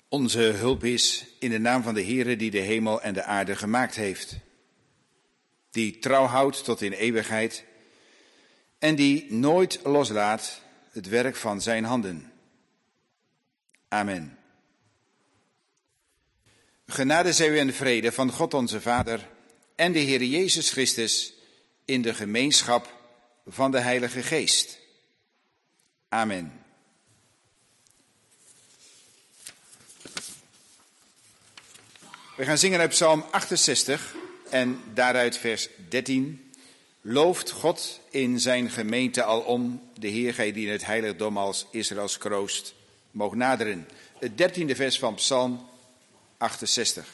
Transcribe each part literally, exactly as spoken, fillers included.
Onze hulp is in de naam van de Heere die de hemel en de aarde gemaakt heeft. Die trouw houdt tot in eeuwigheid en die nooit loslaat het werk van zijn handen. Amen. Genade zij u en vrede van God onze Vader en de Heere Jezus Christus in de gemeenschap van de Heilige Geest. Amen. We gaan zingen uit Psalm achtenzestig en daaruit vers dertien. Looft God in zijn gemeente alom, de Heer gij die in het heiligdom als Israëls kroost moog naderen. Het dertiende vers van Psalm achtenzestig.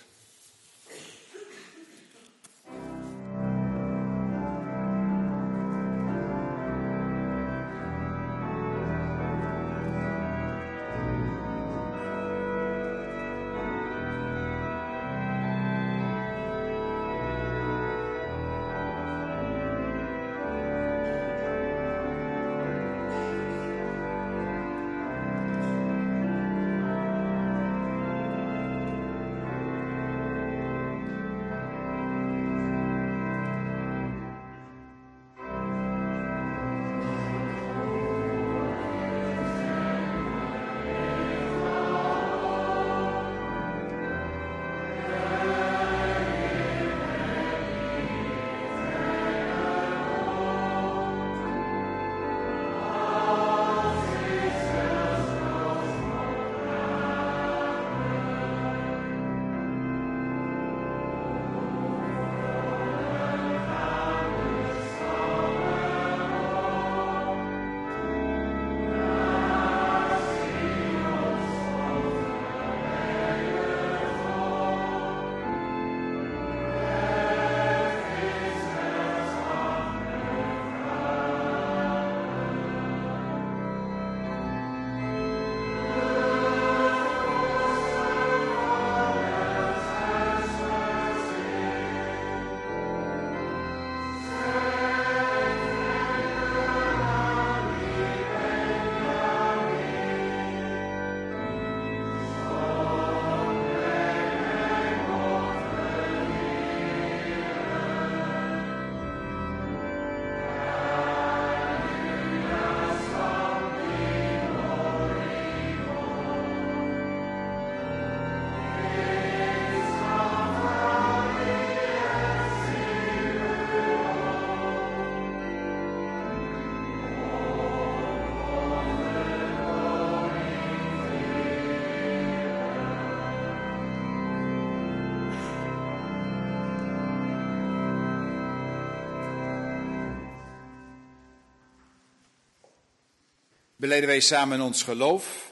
Belijden wij samen ons geloof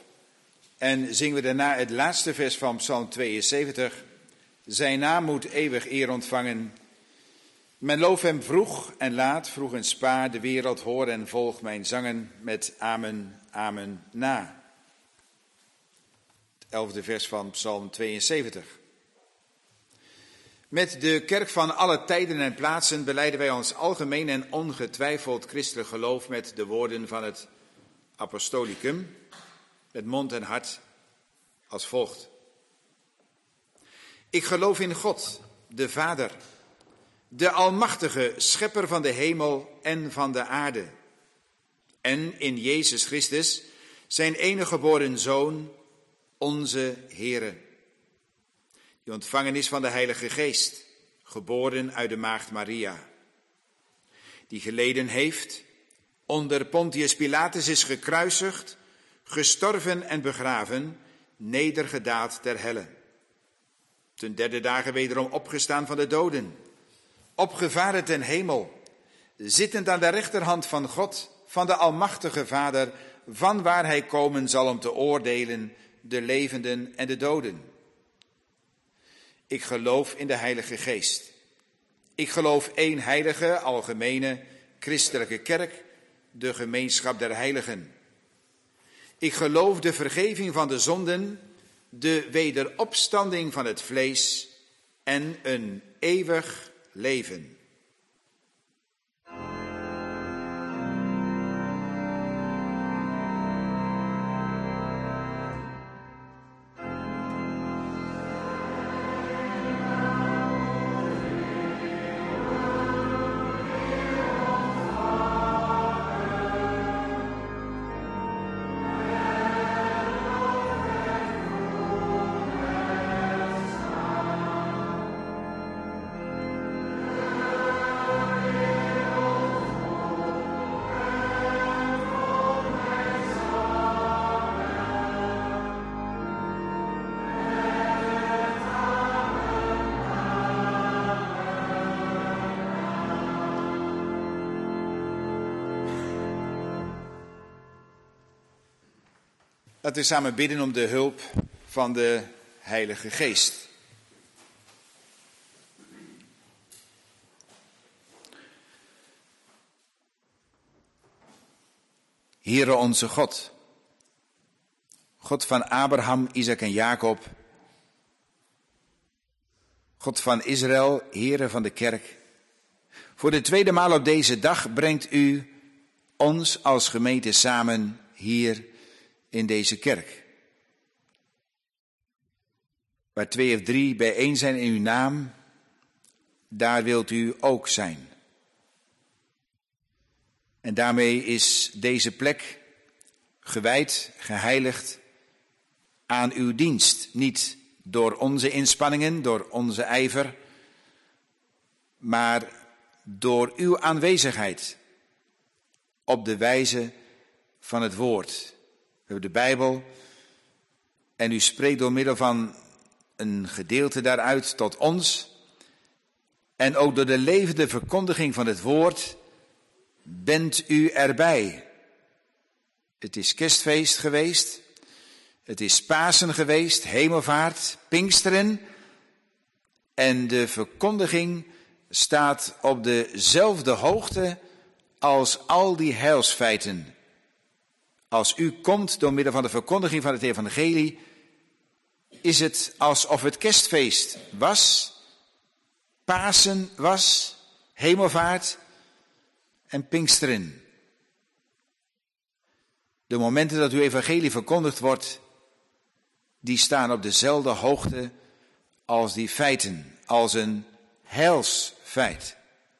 en zingen we daarna het laatste vers van Psalm tweeënzeventig. Zijn naam moet eeuwig eer ontvangen. Men loof hem vroeg en laat, vroeg en spaar, de wereld hoor en volg mijn zangen met amen, amen na. Het elfde vers van Psalm tweeënzeventig. Met de kerk van alle tijden en plaatsen belijden wij ons algemeen en ongetwijfeld christelijk geloof met de woorden van het apostolicum, met mond en hart als volgt. Ik geloof in God, de Vader, de almachtige schepper van de hemel en van de aarde, en in Jezus Christus, zijn enige geboren Zoon, onze Heere, die ontvangen is van de Heilige Geest, geboren uit de maagd Maria, die geleden heeft, onder Pontius Pilatus is gekruisigd, gestorven en begraven, nedergedaald ter helle. Ten derde dagen wederom opgestaan van de doden, opgevaren ten hemel, zittend aan de rechterhand van God, van de almachtige Vader, van waar hij komen zal om te oordelen de levenden en de doden. Ik geloof in de Heilige Geest. Ik geloof één heilige, algemene, christelijke kerk, de gemeenschap der heiligen. Ik geloof de vergeving van de zonden, de wederopstanding van het vlees en een eeuwig leven. Laten we samen bidden om de hulp van de Heilige Geest. Heere onze God, God van Abraham, Isaac en Jacob, God van Israël, Heere van de kerk. Voor de tweede maal op deze dag brengt u ons als gemeente samen hier in deze kerk. Waar twee of drie bijeen zijn in uw naam, daar wilt u ook zijn. En daarmee is deze plek gewijd, geheiligd aan uw dienst. Niet door onze inspanningen, door onze ijver, maar door uw aanwezigheid op de wijze van het woord. We hebben de Bijbel en u spreekt door middel van een gedeelte daaruit tot ons. En ook door de levende verkondiging van het woord bent u erbij. Het is kerstfeest geweest, het is Pasen geweest, Hemelvaart, Pinksteren. En de verkondiging staat op dezelfde hoogte als al die heilsfeiten. Als u komt door middel van de verkondiging van het evangelie, is het alsof het kerstfeest was, Pasen was, Hemelvaart en Pinksteren. De momenten dat uw evangelie verkondigd wordt, die staan op dezelfde hoogte als die feiten, als een heilsfeit.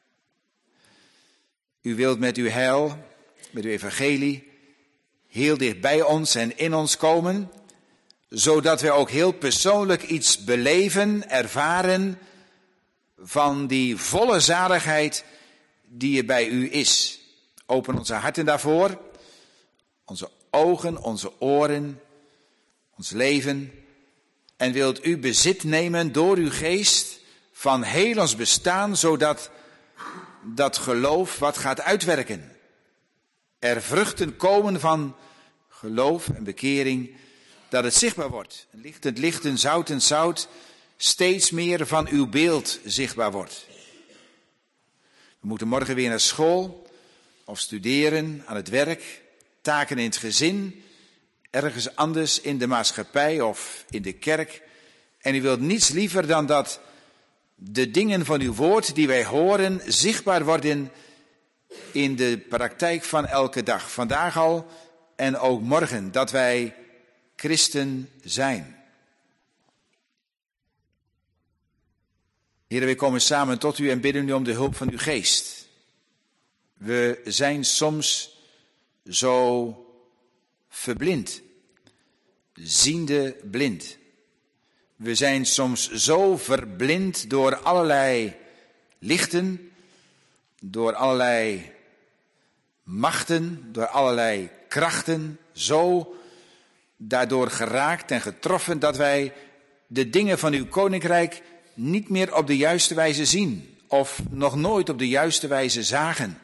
U wilt met uw heil, met uw evangelie, heel dicht bij ons en in ons komen, zodat wij ook heel persoonlijk iets beleven, ervaren van die volle zaligheid die er bij u is. Open onze harten daarvoor, onze ogen, onze oren, ons leven. En wilt u bezit nemen door uw geest van heel ons bestaan, zodat dat geloof wat gaat uitwerken. Er vruchten komen van geloof en bekering, dat het zichtbaar wordt. Lichtend licht en zout en zout steeds meer van uw beeld zichtbaar wordt. We moeten morgen weer naar school of studeren, aan het werk, taken in het gezin, ergens anders in de maatschappij of in de kerk. En u wilt niets liever dan dat de dingen van uw woord die wij horen zichtbaar worden in de praktijk van elke dag. Vandaag al en ook morgen, dat wij christen zijn. Heer, wij komen samen tot u en bidden u om de hulp van uw geest. We zijn soms zo verblind, ziende blind. We zijn soms zo verblind door allerlei lichten, door allerlei machten, door allerlei krachten, zo daardoor geraakt en getroffen dat wij de dingen van uw koninkrijk niet meer op de juiste wijze zien of nog nooit op de juiste wijze zagen.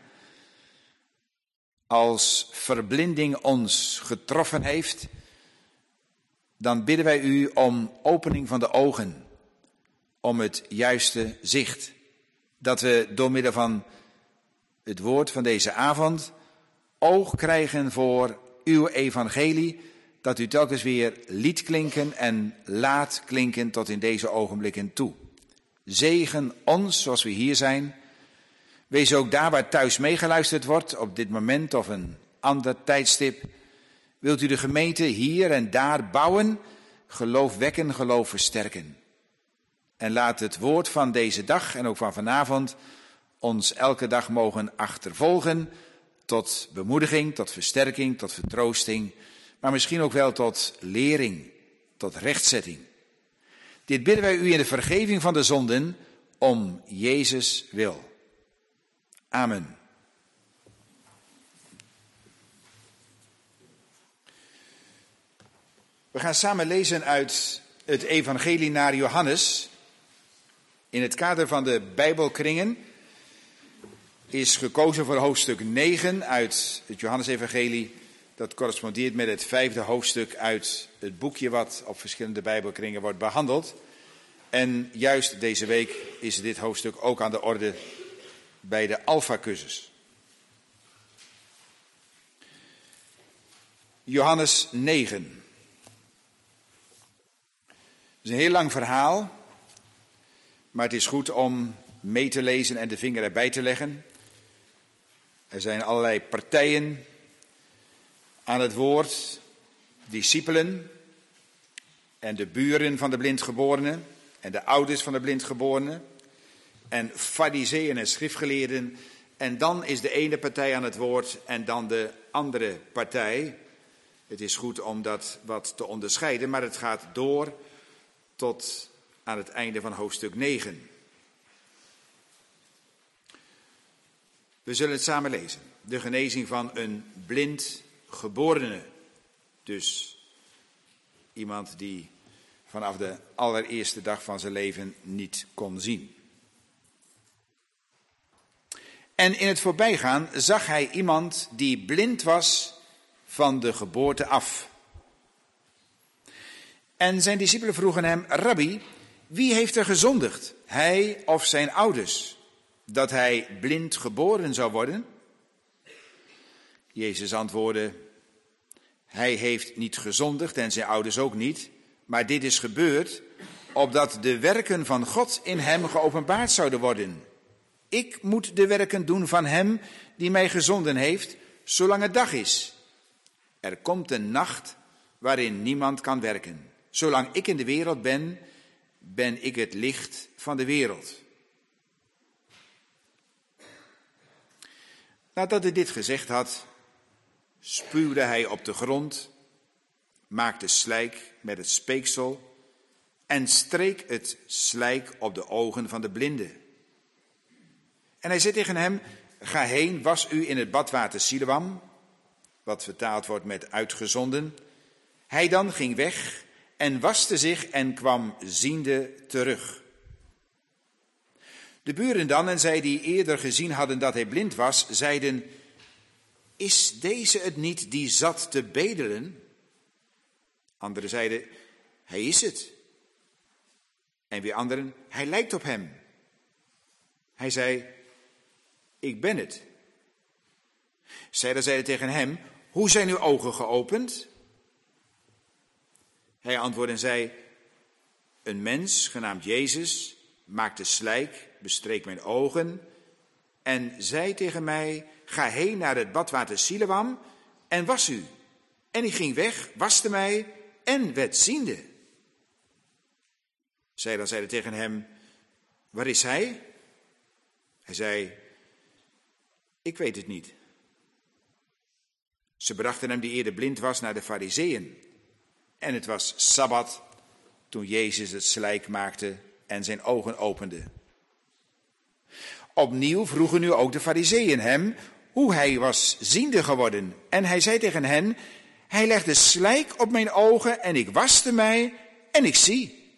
Als verblinding ons getroffen heeft, dan bidden wij u om opening van de ogen, om het juiste zicht. Dat we door middel van het woord van deze avond oog krijgen voor uw evangelie, dat u telkens weer liet klinken en laat klinken tot in deze ogenblikken toe. Zegen ons zoals we hier zijn. Wees ook daar waar thuis meegeluisterd wordt, op dit moment of een ander tijdstip. Wilt u de gemeente hier en daar bouwen, geloof wekken, geloof versterken. En laat het woord van deze dag en ook van vanavond ons elke dag mogen achtervolgen tot bemoediging, tot versterking, tot vertroosting, maar misschien ook wel tot lering, tot rechtzetting. Dit bidden wij u in de vergeving van de zonden om Jezus wil. Amen. We gaan samen lezen uit het evangelie naar Johannes. In het kader van de Bijbelkringen is gekozen voor hoofdstuk negen uit het Johannesevangelie. Dat correspondeert met het vijfde hoofdstuk uit het boekje wat op verschillende Bijbelkringen wordt behandeld. En juist deze week is dit hoofdstuk ook aan de orde bij de Alpha-cursus. Johannes negen. Het is een heel lang verhaal, maar het is goed om mee te lezen en de vinger erbij te leggen. Er zijn allerlei partijen aan het woord, discipelen en de buren van de blindgeborene en de ouders van de blindgeborene en farizeeën en schriftgeleerden. En dan is de ene partij aan het woord en dan de andere partij. Het is goed om dat wat te onderscheiden, maar het gaat door tot aan het einde van hoofdstuk negen. We zullen het samen lezen. De genezing van een blind geborene. Dus iemand die vanaf de allereerste dag van zijn leven niet kon zien. En in het voorbijgaan zag hij iemand die blind was van de geboorte af. En zijn discipelen vroegen hem: Rabbi, wie heeft er gezondigd, hij of zijn ouders, dat hij blind geboren zou worden? Jezus antwoordde: hij heeft niet gezondigd en zijn ouders ook niet, maar dit is gebeurd opdat de werken van God in hem geopenbaard zouden worden. Ik moet de werken doen van hem die mij gezonden heeft, zolang het dag is. Er komt een nacht waarin niemand kan werken. Zolang ik in de wereld ben, ben ik het licht van de wereld. Nadat hij dit gezegd had, spuwde hij op de grond, maakte slijk met het speeksel en streek het slijk op de ogen van de blinde. En hij zei tegen hem: ga heen, was u in het badwater Siloam, wat vertaald wordt met uitgezonden. Hij dan ging weg en waste zich en kwam ziende terug. De buren dan en zij die eerder gezien hadden dat hij blind was, zeiden: is deze het niet die zat te bedelen? Anderen zeiden: hij is het. En weer anderen: hij lijkt op hem. Hij zei: ik ben het. Zij dan zeiden tegen hem: hoe zijn uw ogen geopend? Hij antwoordde en zei: een mens genaamd Jezus maakte slijk, bestreek mijn ogen en zei tegen mij: ga heen naar het badwater Siloam en was u. En ik ging weg, waste mij en werd ziende. Zij dan zeiden tegen hem: waar is hij? Hij zei: ik weet het niet. Ze brachten hem die eerder blind was naar de Farizeeën. En het was Sabbat toen Jezus het slijk maakte en zijn ogen opende. Opnieuw vroegen nu ook de Farizeeën hem hoe hij was ziende geworden. En hij zei tegen hen: hij legde slijk op mijn ogen en ik waste mij en ik zie.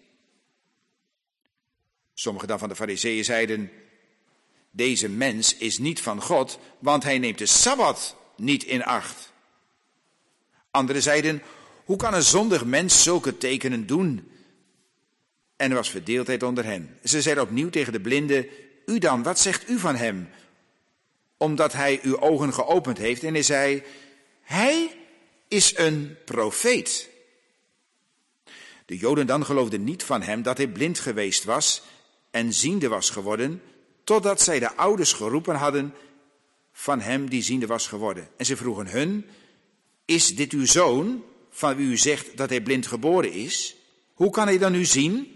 Sommigen dan van de Farizeeën zeiden: deze mens is niet van God, want hij neemt de Sabbat niet in acht. Anderen zeiden: hoe kan een zondig mens zulke tekenen doen? En er was verdeeldheid onder hen. Ze zeiden opnieuw tegen de blinde: u dan, wat zegt u van hem? Omdat hij uw ogen geopend heeft. En hij zei: hij is een profeet. De Joden dan geloofden niet van hem dat hij blind geweest was en ziende was geworden, totdat zij de ouders geroepen hadden van hem die ziende was geworden. En ze vroegen hun: is dit uw zoon, van wie u zegt dat hij blind geboren is? Hoe kan hij dan nu zien?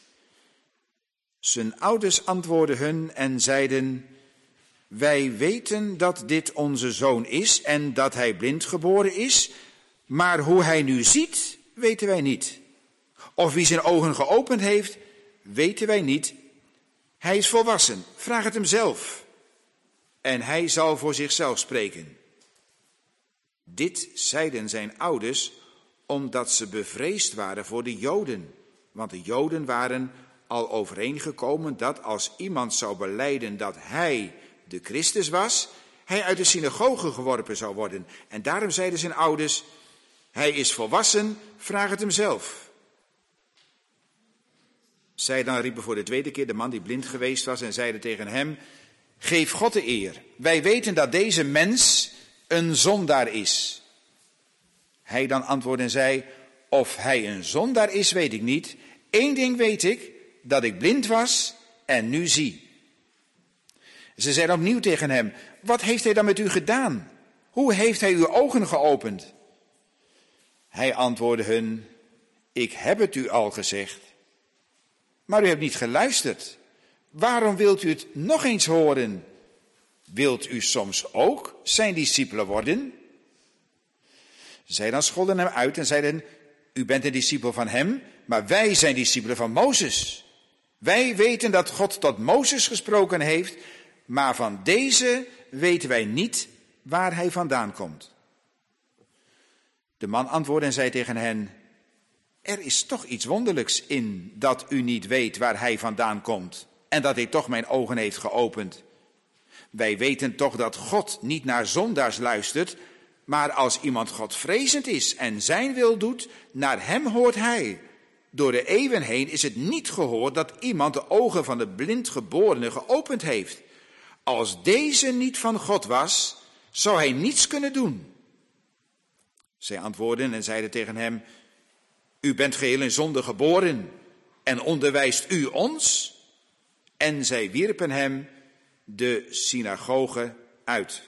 Zijn ouders antwoordden hun en zeiden: wij weten dat dit onze zoon is en dat hij blind geboren is, maar hoe hij nu ziet, weten wij niet. Of wie zijn ogen geopend heeft, weten wij niet. Hij is volwassen, vraag het hem zelf. En hij zal voor zichzelf spreken. Dit zeiden zijn ouders, omdat ze bevreesd waren voor de Joden. Want de Joden waren al overeengekomen dat als iemand zou belijden dat hij de Christus was, hij uit de synagoge geworpen zou worden. En daarom zeiden zijn ouders, hij is volwassen, vraag het hem zelf. Zij dan riepen voor de tweede keer de man die blind geweest was en zeiden tegen hem, geef God de eer. Wij weten dat deze mens een zondaar is. Hij dan antwoordde en zei, of hij een zondaar is, weet ik niet. Eén ding weet ik, dat ik blind was en nu zie. Ze zeiden opnieuw tegen hem, wat heeft hij dan met u gedaan? Hoe heeft hij uw ogen geopend? Hij antwoordde hun, ik heb het u al gezegd, maar u hebt niet geluisterd. Waarom wilt u het nog eens horen? Wilt u soms ook zijn discipelen worden? Zij dan scholden hem uit en zeiden, u bent een discipel van hem, maar wij zijn discipelen van Mozes. Wij weten dat God tot Mozes gesproken heeft, maar van deze weten wij niet waar hij vandaan komt. De man antwoordde en zei tegen hen, er is toch iets wonderlijks in dat u niet weet waar hij vandaan komt en dat hij toch mijn ogen heeft geopend. Wij weten toch dat God niet naar zondaars luistert, maar als iemand Godvrezend is en zijn wil doet, naar hem hoort hij. Door de eeuwen heen is het niet gehoord dat iemand de ogen van de blindgeborene geopend heeft. Als deze niet van God was, zou hij niets kunnen doen. Zij antwoordden en zeiden tegen hem, u bent geheel in zonde geboren en onderwijst u ons? En zij wierpen hem de synagoge uit.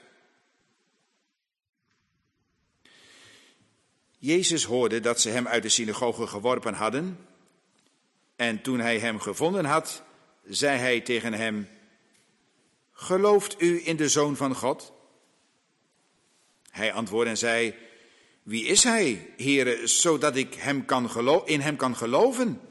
Jezus hoorde dat ze hem uit de synagoge geworpen hadden. En toen hij hem gevonden had, zei hij tegen hem, gelooft u in de Zoon van God? Hij antwoordde en zei, wie is hij, Heere, zodat ik hem kan gelo- in hem kan geloven?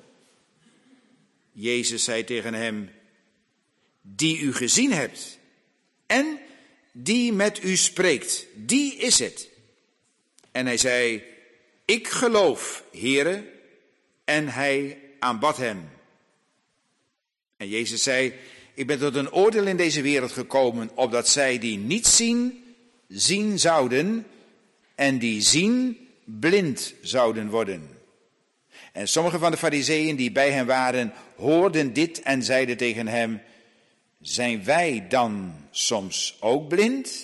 Jezus zei tegen hem, die u gezien hebt en die met u spreekt, die is het. En hij zei, ik geloof, Heere, en hij aanbad hem. En Jezus zei, ik ben tot een oordeel in deze wereld gekomen, opdat zij die niet zien, zien zouden, en die zien, blind zouden worden. En sommige van de farizeeën die bij hem waren, hoorden dit en zeiden tegen hem, zijn wij dan soms ook blind?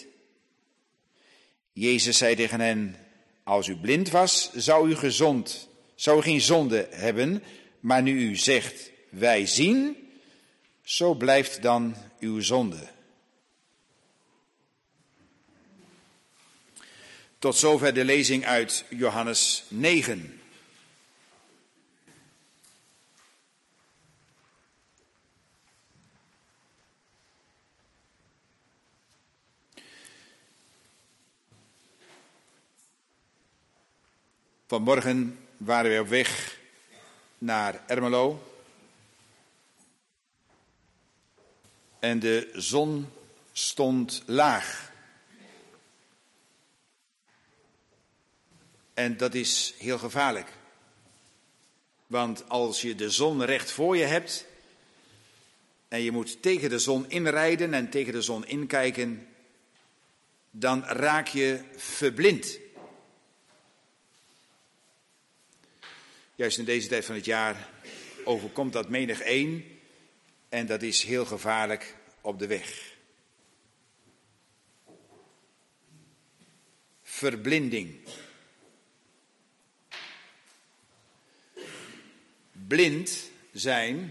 Jezus zei tegen hen, als u blind was, zou u gezond, zou u geen zonde hebben, maar nu u zegt, wij zien, zo blijft dan uw zonde. Tot zover de lezing uit Johannes negen. Vanmorgen waren we op weg naar Ermelo. En de zon stond laag. En dat is heel gevaarlijk. Want als je de zon recht voor je hebt en je moet tegen de zon inrijden en tegen de zon inkijken, dan raak je verblind. Juist in deze tijd van het jaar overkomt dat menig een en dat is heel gevaarlijk op de weg. Verblinding. Blind zijn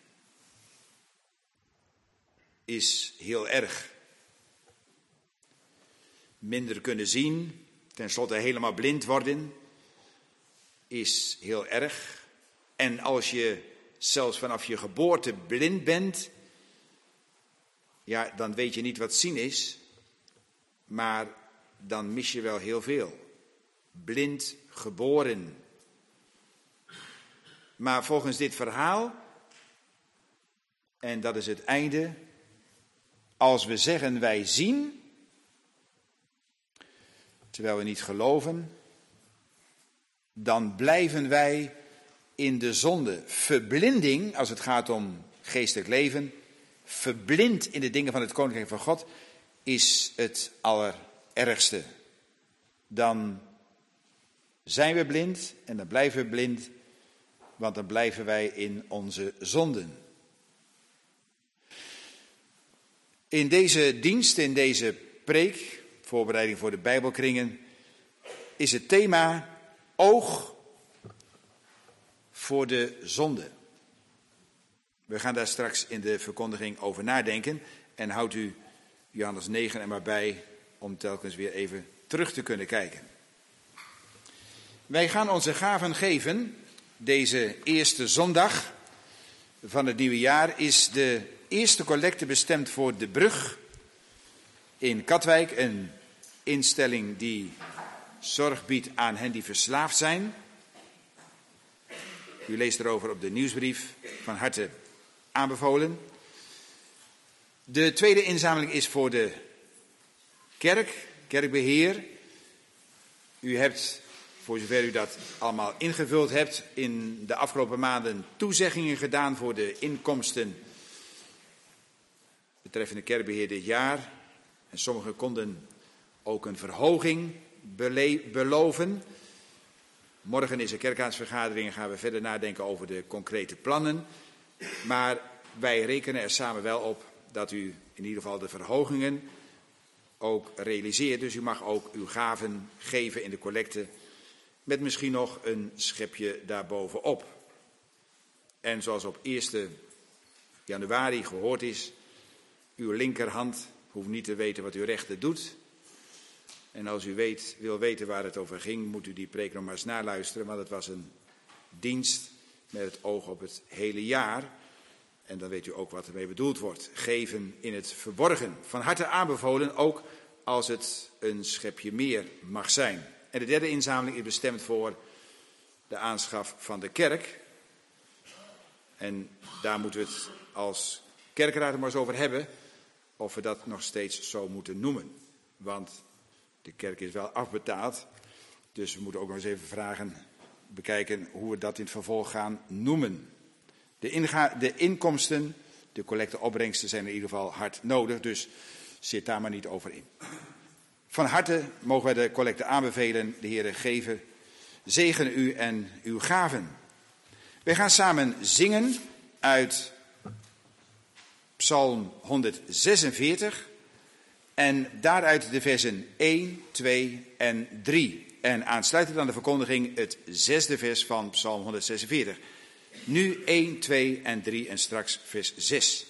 is heel erg. Minder kunnen zien, tenslotte helemaal blind worden, is heel erg. En als je zelfs vanaf je geboorte blind bent, ja, dan weet je niet wat zien is, maar dan mis je wel heel veel. Blind geboren. Maar volgens dit verhaal, en dat is het einde, als we zeggen wij zien, terwijl we niet geloven, dan blijven wij in de zonde. Verblinding, als het gaat om geestelijk leven, verblind in de dingen van het Koninkrijk van God, is het allerergste. Dan zijn we blind en dan blijven we blind, want dan blijven wij in onze zonden. In deze dienst, in deze preek, voorbereiding voor de Bijbelkringen, is het thema oog voor de zonde. We gaan daar straks in de verkondiging over nadenken en houdt u Johannes negen er maar bij om telkens weer even terug te kunnen kijken. Wij gaan onze gaven geven. Deze eerste zondag van het nieuwe jaar is de eerste collecte bestemd voor De Brug in Katwijk. Een instelling die zorg biedt aan hen die verslaafd zijn. U leest erover op de nieuwsbrief, van harte aanbevolen. De tweede inzameling is voor de kerk, kerkbeheer. U hebt, voor zover u dat allemaal ingevuld hebt, in de afgelopen maanden toezeggingen gedaan voor de inkomsten betreffende kerkbeheer dit jaar. En sommigen konden ook een verhoging bele- beloven. Morgen is er kerkraadsvergadering en gaan we verder nadenken over de concrete plannen. Maar wij rekenen er samen wel op dat u in ieder geval de verhogingen ook realiseert. Dus u mag ook uw gaven geven in de collecte met misschien nog een schepje daarbovenop. En zoals op eerste januari gehoord is, uw linkerhand hoeft niet te weten wat uw rechter doet. En als u weet, wil weten waar het over ging, moet u die preek nog maar eens naluisteren. Want het was een dienst met het oog op het hele jaar. En dan weet u ook wat ermee bedoeld wordt. Geven in het verborgen. Van harte aanbevolen, ook als het een schepje meer mag zijn. En de derde inzameling is bestemd voor de aanschaf van de kerk. En daar moeten we het als kerkraad er maar eens over hebben, of we dat nog steeds zo moeten noemen. Want de kerk is wel afbetaald, dus we moeten ook nog eens even vragen, bekijken hoe we dat in het vervolg gaan noemen. De, inga- de inkomsten, de collecteopbrengsten zijn in ieder geval hard nodig, dus zit daar maar niet over in. Van harte mogen wij de collecte aanbevelen. De Heere geven, zegen u en uw gaven. Wij gaan samen zingen uit Psalm honderdzesenveertig en daaruit de versen één, twee en drie. En aansluitend aan de verkondiging het zesde vers van Psalm honderdzesenveertig. Nu één, twee en drie en straks vers zes.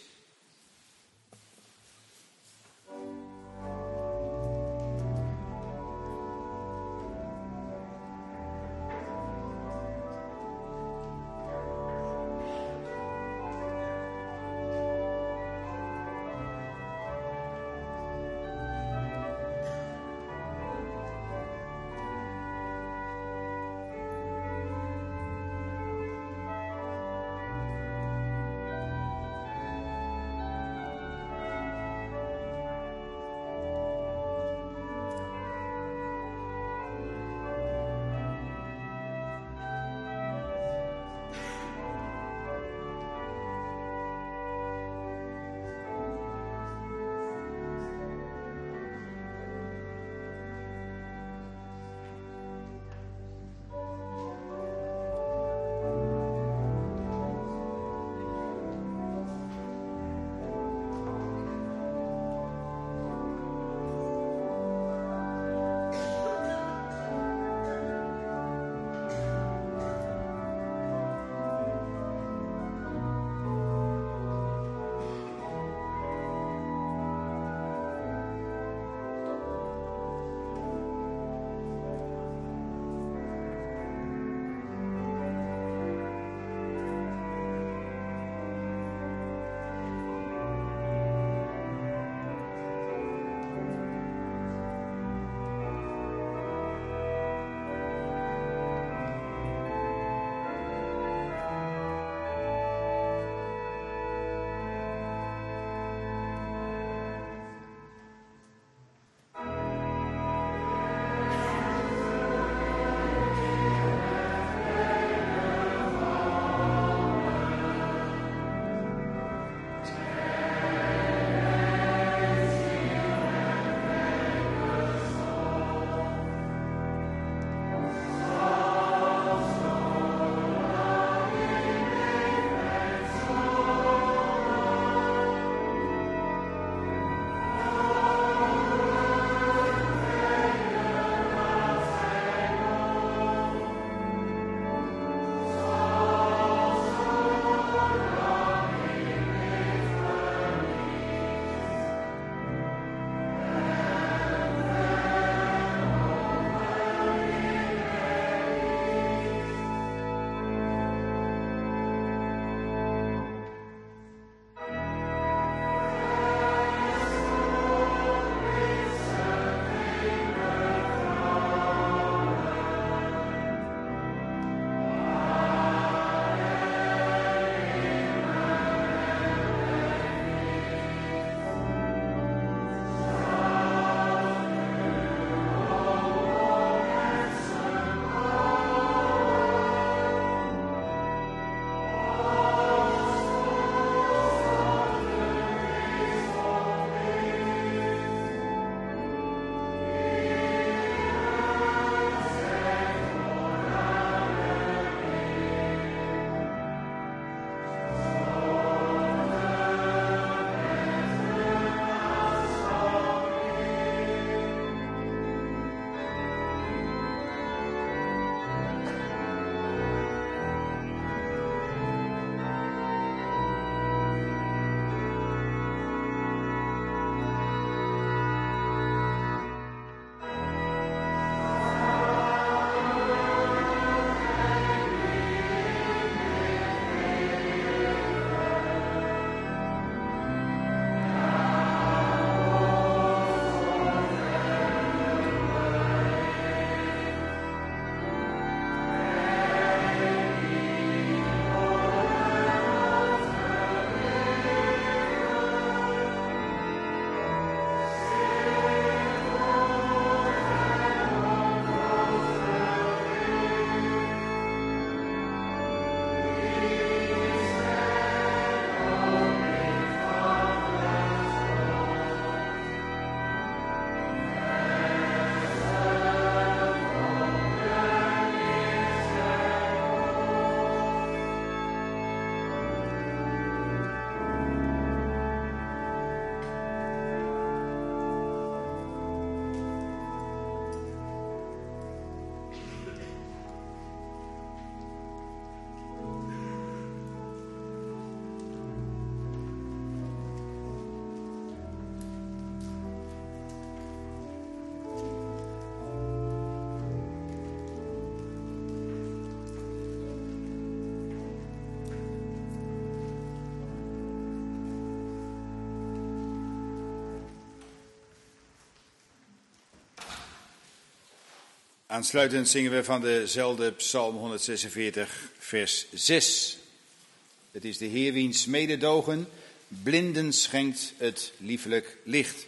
Aansluitend zingen we van dezelfde Psalm honderdzesenveertig, vers zes. Het is de Heer wiens mededogen blinden schenkt het liefelijk licht.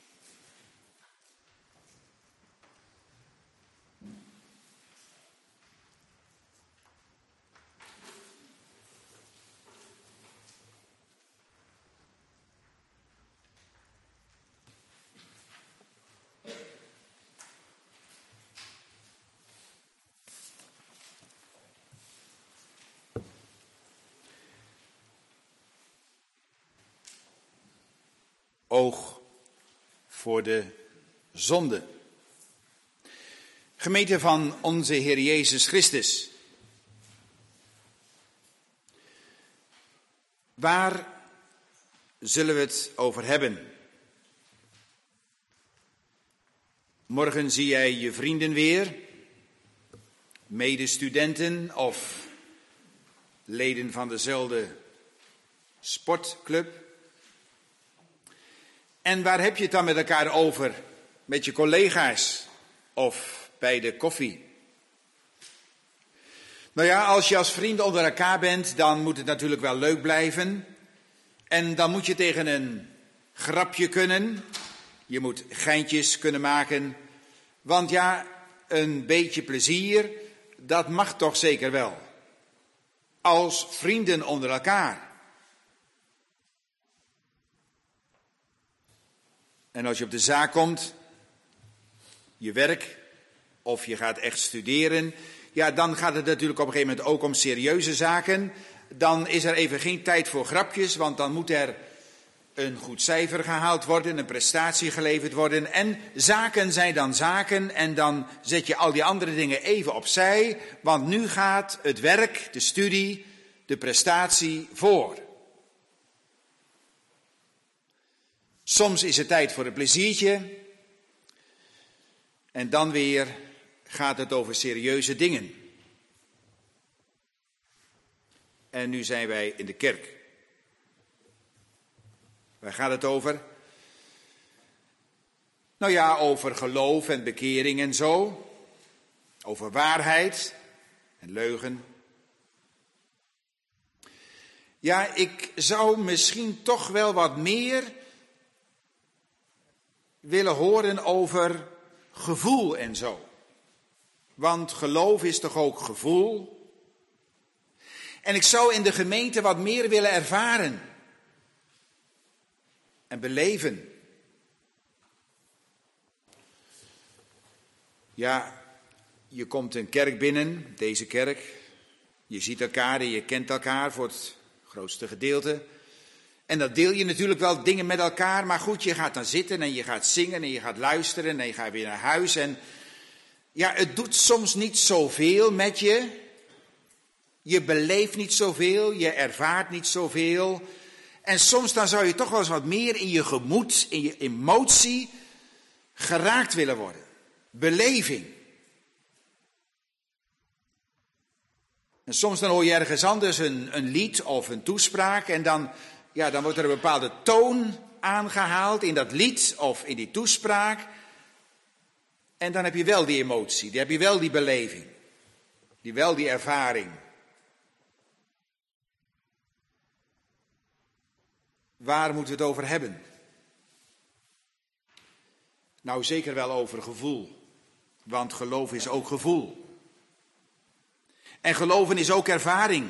Oog voor de zonde. Gemeente van onze Heer Jezus Christus. Waar zullen we het over hebben? Morgen zie jij je vrienden weer, medestudenten of leden van dezelfde sportclub. En waar heb je het dan met elkaar over? Met je collega's of bij de koffie? Nou ja, als je als vrienden onder elkaar bent, dan moet het natuurlijk wel leuk blijven. En dan moet je tegen een grapje kunnen. Je moet geintjes kunnen maken. Want ja, een beetje plezier, dat mag toch zeker wel. Als vrienden onder elkaar. En als je op de zaak komt, je werk, of je gaat echt studeren, ja, dan gaat het natuurlijk op een gegeven moment ook om serieuze zaken. Dan is er even geen tijd voor grapjes, want dan moet er een goed cijfer gehaald worden, een prestatie geleverd worden. En zaken zijn dan zaken en dan zet je al die andere dingen even opzij, want nu gaat het werk, de studie, de prestatie voor. Soms is het tijd voor een pleziertje en dan weer gaat het over serieuze dingen. En nu zijn wij in de kerk. Waar gaat het over? Nou ja, over geloof en bekering en zo. Over waarheid en leugen. Ja, ik zou misschien toch wel wat meer willen horen over gevoel en zo. Want geloof is toch ook gevoel? En ik zou in de gemeente wat meer willen ervaren en beleven. Ja, je komt een kerk binnen, deze kerk. Je ziet elkaar en je kent elkaar voor het grootste gedeelte. En dan deel je natuurlijk wel dingen met elkaar, maar goed, je gaat dan zitten en je gaat zingen en je gaat luisteren en je gaat weer naar huis. En ja, het doet soms niet zoveel met je. Je beleeft niet zoveel, je ervaart niet zoveel. En soms dan zou je toch wel eens wat meer in je gemoed, in je emotie geraakt willen worden. Beleving. En soms dan hoor je ergens anders een, een lied of een toespraak en dan, ja, dan wordt er een bepaalde toon aangehaald in dat lied of in die toespraak. En dan heb je wel die emotie, dan heb je wel die beleving, die wel die ervaring. Waar moeten we het over hebben? Nou, zeker wel over gevoel. Want geloof is ook gevoel. En geloven is ook ervaring.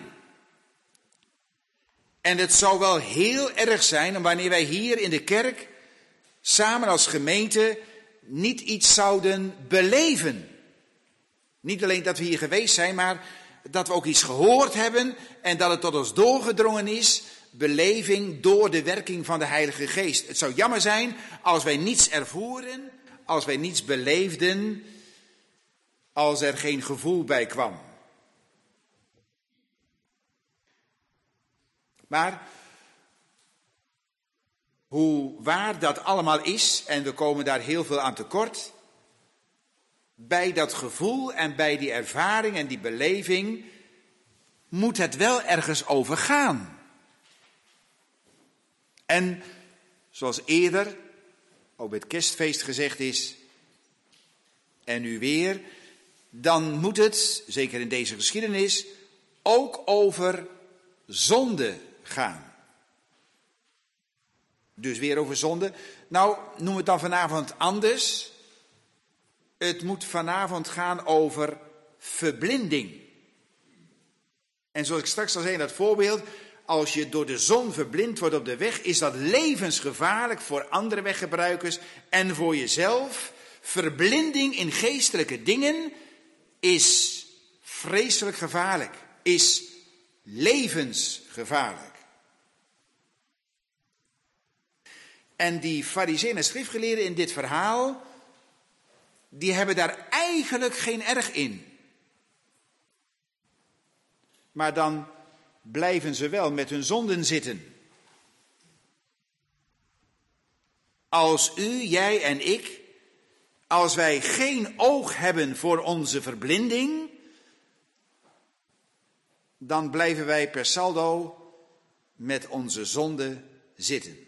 En het zou wel heel erg zijn wanneer wij hier in de kerk samen als gemeente niet iets zouden beleven. Niet alleen dat we hier geweest zijn, maar dat we ook iets gehoord hebben en dat het tot ons doorgedrongen is. Beleving door de werking van de Heilige Geest. Het zou jammer zijn als wij niets ervoeren, als wij niets beleefden, als er geen gevoel bij kwam. Maar hoe waar dat allemaal is, en we komen daar heel veel aan tekort, bij dat gevoel en bij die ervaring en die beleving moet het wel ergens over gaan. En zoals eerder, ook bij het kerstfeest gezegd is, en nu weer, dan moet het, zeker in deze geschiedenis, ook over zonde gaan. Dus weer over zonde. Nou, noem het dan vanavond anders. Het moet vanavond gaan over verblinding. En zoals ik straks al zei in dat voorbeeld, als je door de zon verblind wordt op de weg, is dat levensgevaarlijk voor andere weggebruikers en voor jezelf. Verblinding in geestelijke dingen is vreselijk gevaarlijk, is levensgevaarlijk. En die farizeeën en schriftgeleerden in dit verhaal, die hebben daar eigenlijk geen erg in. Maar dan blijven ze wel met hun zonden zitten. Als u, jij en ik, als wij geen oog hebben voor onze verblinding, dan blijven wij per saldo met onze zonde zitten.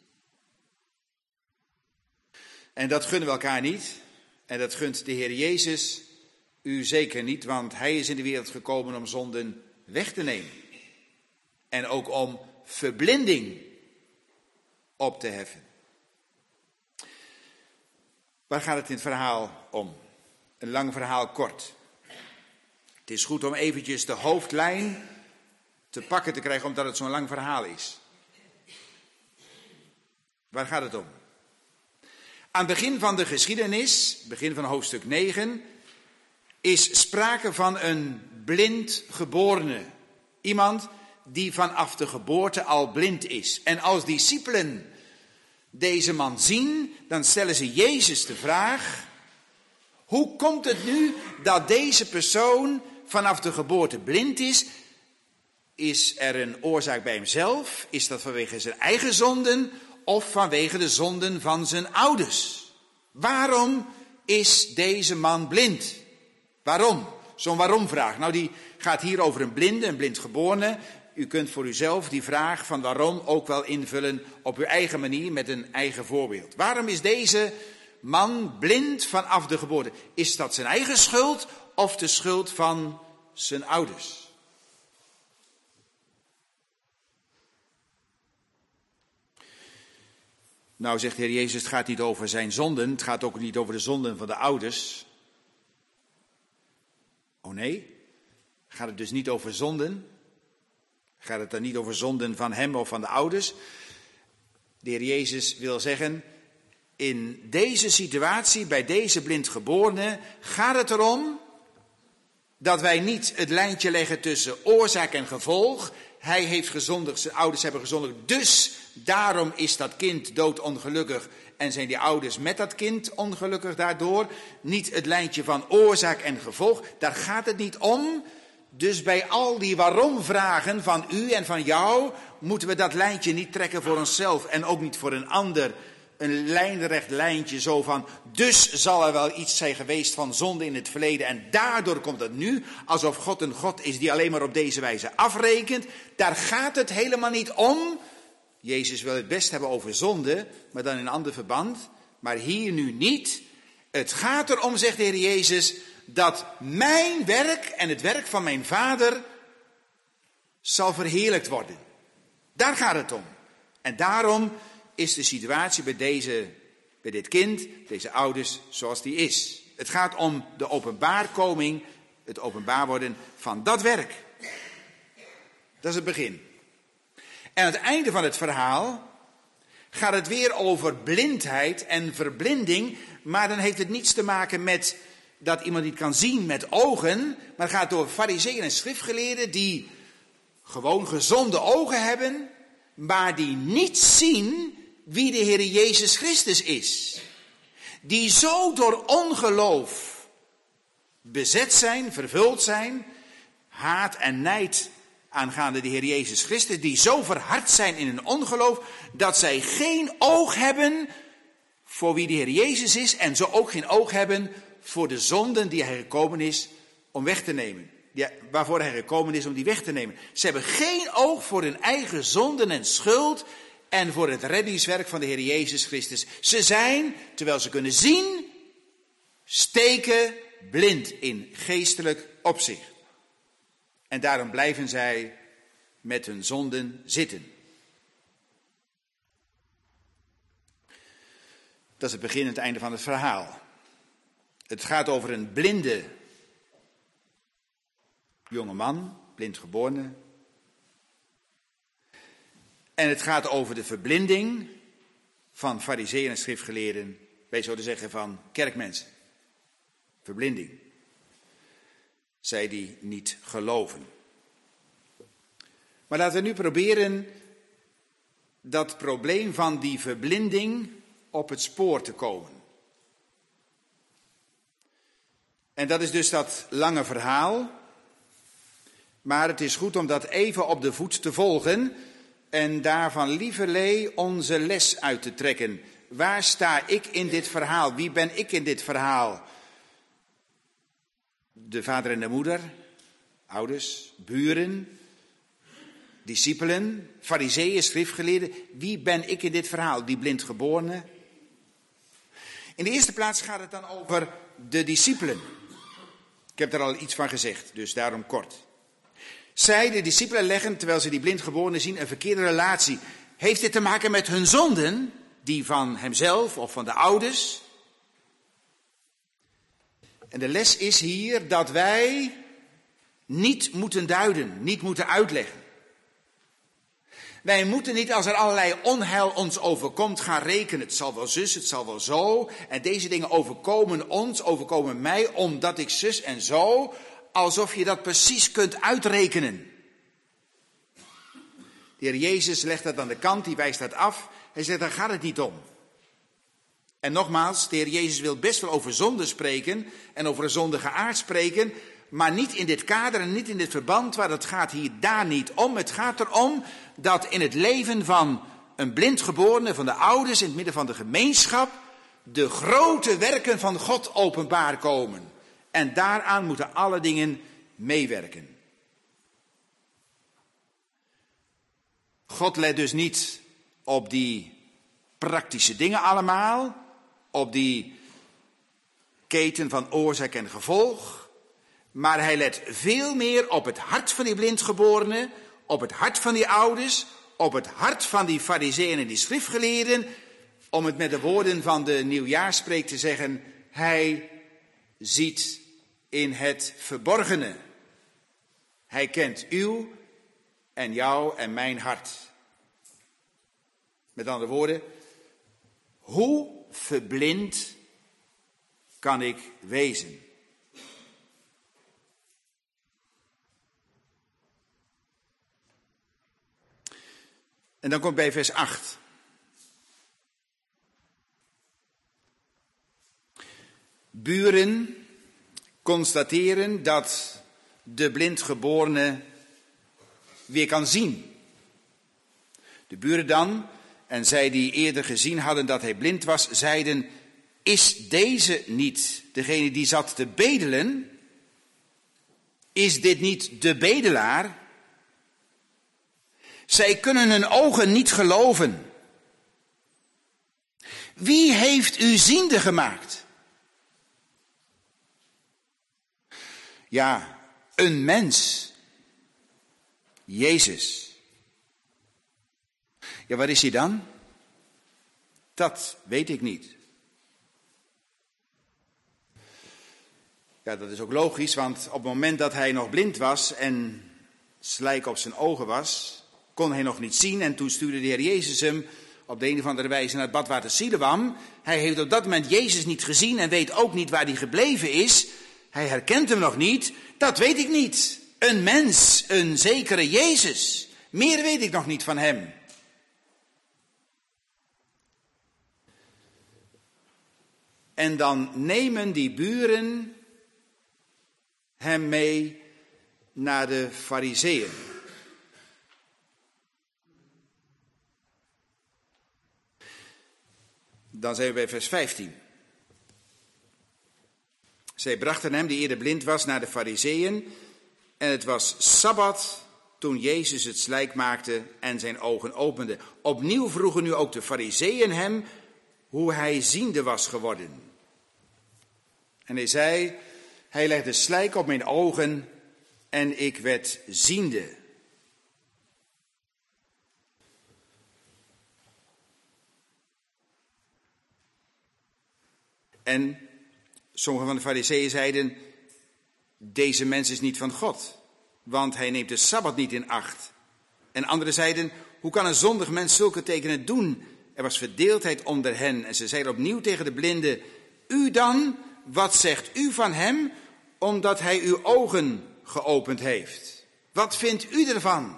En dat gunnen we elkaar niet. En dat gunt de Heer Jezus u zeker niet, want hij is in de wereld gekomen om zonden weg te nemen. En ook om verblinding op te heffen. Waar gaat het in het verhaal om? Een lang verhaal kort. Het is goed om eventjes de hoofdlijn te pakken te krijgen, omdat het zo'n lang verhaal is. Waar gaat het om? Aan het begin van de geschiedenis, begin van hoofdstuk negen, is sprake van een blind geborene. Iemand die vanaf de geboorte al blind is. En als discipelen deze man zien, dan stellen ze Jezus de vraag: hoe komt het nu dat deze persoon vanaf de geboorte blind is? Is er een oorzaak bij hemzelf? Is dat vanwege zijn eigen zonden of vanwege de zonden van zijn ouders? Waarom is deze man blind? Waarom? Zo'n waarom-vraag. Nou, die gaat hier over een blinde, een blindgeborene. U kunt voor uzelf die vraag van waarom ook wel invullen op uw eigen manier met een eigen voorbeeld. Waarom is deze man blind vanaf de geboorte? Is dat zijn eigen schuld of de schuld van zijn ouders? Nou, zegt de Heer Jezus, het gaat niet over zijn zonden. Het gaat ook niet over de zonden van de ouders. Oh nee, gaat het dus niet over zonden? Gaat het dan niet over zonden van hem of van de ouders? De Heer Jezus wil zeggen, in deze situatie, bij deze blindgeborene, gaat het erom dat wij niet het lijntje leggen tussen oorzaak en gevolg. Hij heeft gezondigd, zijn ouders hebben gezondigd, dus daarom is dat kind doodongelukkig en zijn die ouders met dat kind ongelukkig daardoor. Niet het lijntje van oorzaak en gevolg, daar gaat het niet om. Dus bij al die waarom-vragen van u en van jou moeten we dat lijntje niet trekken voor onszelf en ook niet voor een ander. Een lijnrecht lijntje zo van, dus zal er wel iets zijn geweest van zonde in het verleden en daardoor komt het nu, alsof God een God is die alleen maar op deze wijze afrekent. Daar gaat het helemaal niet om. Jezus wil het best hebben over zonde, maar dan in een ander verband, maar hier nu niet. Het gaat erom, zegt de Heer Jezus, dat mijn werk en het werk van mijn Vader zal verheerlijkt worden. Daar gaat het om. En daarom is de situatie bij, deze, bij dit kind, deze ouders, zoals die is. Het gaat om de openbaarkoming, het openbaar worden van dat werk. Dat is het begin. En aan het einde van het verhaal gaat het weer over blindheid en verblinding, maar dan heeft het niets te maken met dat iemand niet kan zien met ogen, maar het gaat over farizeeën en schriftgeleerden die gewoon gezonde ogen hebben, maar die niet zien wie de Heer Jezus Christus is. Die zo door ongeloof bezet zijn, vervuld zijn, haat en nijd aangaande de Heer Jezus Christus, die zo verhard zijn in hun ongeloof, dat zij geen oog hebben voor wie de Heer Jezus is en zo ook geen oog hebben voor de zonden die hij gekomen is om weg te nemen. Ja, waarvoor hij gekomen is om die weg te nemen. Ze hebben geen oog voor hun eigen zonden en schuld en voor het reddingswerk van de Heer Jezus Christus. Ze zijn, terwijl ze kunnen zien, steken blind in geestelijk opzicht. En daarom blijven zij met hun zonden zitten. Dat is het begin en het einde van het verhaal. Het gaat over een blinde jonge man, blind geboren. En het gaat over de verblinding van farizeeën en schriftgeleerden, wij zouden zeggen van kerkmensen. Verblinding. Zij die niet geloven. Maar laten we nu proberen dat probleem van die verblinding op het spoor te komen. En dat is dus dat lange verhaal. Maar het is goed om dat even op de voet te volgen en daarvan lieverlee onze les uit te trekken. Waar sta ik in dit verhaal? Wie ben ik in dit verhaal? De vader en de moeder, ouders, buren, discipelen, farizeeën, schriftgeleerden. Wie ben ik in dit verhaal? Die blindgeborene. In de eerste plaats gaat het dan over de discipelen. Ik heb er al iets van gezegd, dus daarom kort. Zij, de discipelen, leggen, terwijl ze die blindgeborene zien, een verkeerde relatie. Heeft dit te maken met hun zonden, die van hemzelf of van de ouders? En de les is hier dat wij niet moeten duiden, niet moeten uitleggen. Wij moeten niet als er allerlei onheil ons overkomt gaan rekenen. Het zal wel zus, het zal wel zo. En deze dingen overkomen ons, overkomen mij, omdat ik zus en zo. Alsof je dat precies kunt uitrekenen. De Heer Jezus legt dat aan de kant, die wijst dat af. Hij zegt, daar gaat het niet om. En nogmaals, de Heer Jezus wil best wel over zonde spreken en over een zondige aard spreken, maar niet in dit kader en niet in dit verband, waar het gaat hier daar niet om. Het gaat erom dat in het leven van een blindgeborene, van de ouders, in het midden van de gemeenschap, de grote werken van God openbaar komen. En daaraan moeten alle dingen meewerken. God let dus niet op die praktische dingen allemaal, op die keten van oorzaak en gevolg, maar hij let veel meer op het hart van die blindgeborene, op het hart van die ouders, op het hart van die farizeeën en die schriftgeleerden, om het met de woorden van de nieuwjaarspreek te zeggen, hij ziet in het verborgene. Hij kent uw en jou en mijn hart. Met andere woorden, hoe verblind kan ik wezen? En dan komt bij vers acht. Buren constateren dat de blindgeborene weer kan zien. De buren dan, en zij die eerder gezien hadden dat hij blind was, zeiden, is deze niet degene die zat te bedelen? Is dit niet de bedelaar? Zij kunnen hun ogen niet geloven. Wie heeft u ziende gemaakt? Ja, een mens. Jezus. Ja, waar is hij dan? Dat weet ik niet. Ja, dat is ook logisch, want op het moment dat hij nog blind was en slijk op zijn ogen was, kon hij nog niet zien. En toen stuurde de Heer Jezus hem op de een of andere wijze naar het badwater Siloam. Hij heeft op dat moment Jezus niet gezien en weet ook niet waar hij gebleven is. Hij herkent hem nog niet. Dat weet ik niet. Een mens, een zekere Jezus. Meer weet ik nog niet van hem. En dan nemen die buren hem mee naar de Farizeeën. Dan zijn we bij vers vijftien. Zij brachten hem, die eerder blind was, naar de Farizeeën. En het was Sabbat toen Jezus het slijk maakte en zijn ogen opende. Opnieuw vroegen nu ook de Farizeeën hem hoe hij ziende was geworden. En hij zei, Hij legde slijk op mijn ogen en ik werd ziende. En sommige van de fariseeën zeiden, deze mens is niet van God, want hij neemt de Sabbat niet in acht. En anderen zeiden, hoe kan een zondig mens zulke tekenen doen? Er was verdeeldheid onder hen en ze zeiden opnieuw tegen de blinde, u dan, wat zegt u van hem, omdat hij uw ogen geopend heeft? Wat vindt u ervan?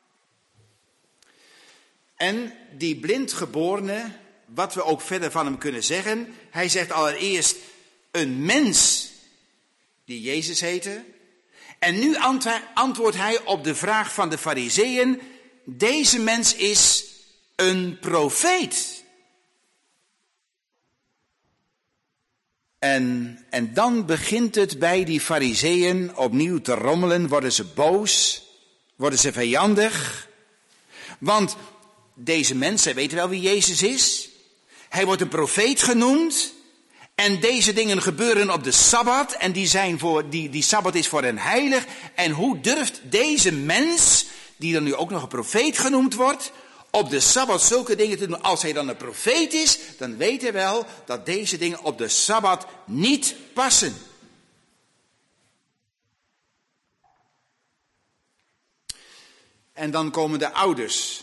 En die blindgeborene, wat we ook verder van hem kunnen zeggen, hij zegt allereerst een mens die Jezus heette. En nu antwoordt hij op de vraag van de fariseeën, deze mens is een profeet. En, en dan begint het bij die fariseeën opnieuw te rommelen, worden ze boos, worden ze vijandig. Want deze mensen weten wel wie Jezus is. Hij wordt een profeet genoemd. En deze dingen gebeuren op de Sabbat. En die, zijn voor, die, die Sabbat is voor hen heilig. En hoe durft deze mens, die dan nu ook nog een profeet genoemd wordt, op de Sabbat zulke dingen te doen? Als hij dan een profeet is, dan weet hij wel dat deze dingen op de Sabbat niet passen. En dan komen de ouders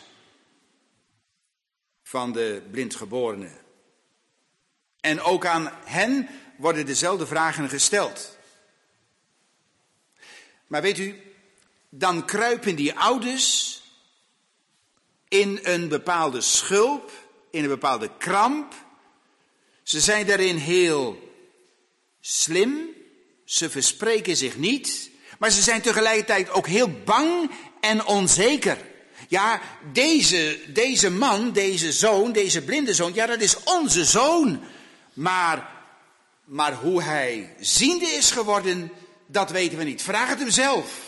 van de blindgeborene. En ook aan hen worden dezelfde vragen gesteld. Maar weet u, dan kruipen die ouders in een bepaalde schulp, in een bepaalde kramp. Ze zijn daarin heel slim, ze verspreken zich niet, maar ze zijn tegelijkertijd ook heel bang en onzeker. Ja, deze, deze man, deze zoon, deze blinde zoon, ja, dat is onze zoon. Maar, maar hoe hij ziende is geworden, dat weten we niet. Vraag het hem zelf.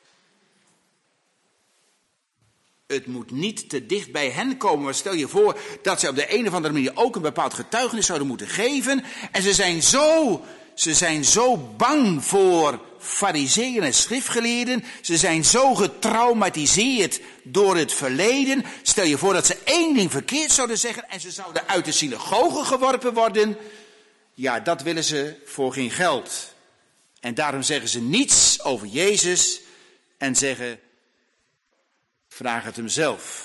Het moet niet te dicht bij hen komen. Maar stel je voor dat ze op de een of andere manier ook een bepaald getuigenis zouden moeten geven. En ze zijn zo, ze zijn zo bang voor fariseeën en schriftgeleerden. Ze zijn zo getraumatiseerd door het verleden. Stel je voor dat ze één ding verkeerd zouden zeggen en ze zouden uit de synagoge geworpen worden. Ja, dat willen ze voor geen geld. En daarom zeggen ze niets over Jezus en zeggen, vraag het hem zelf.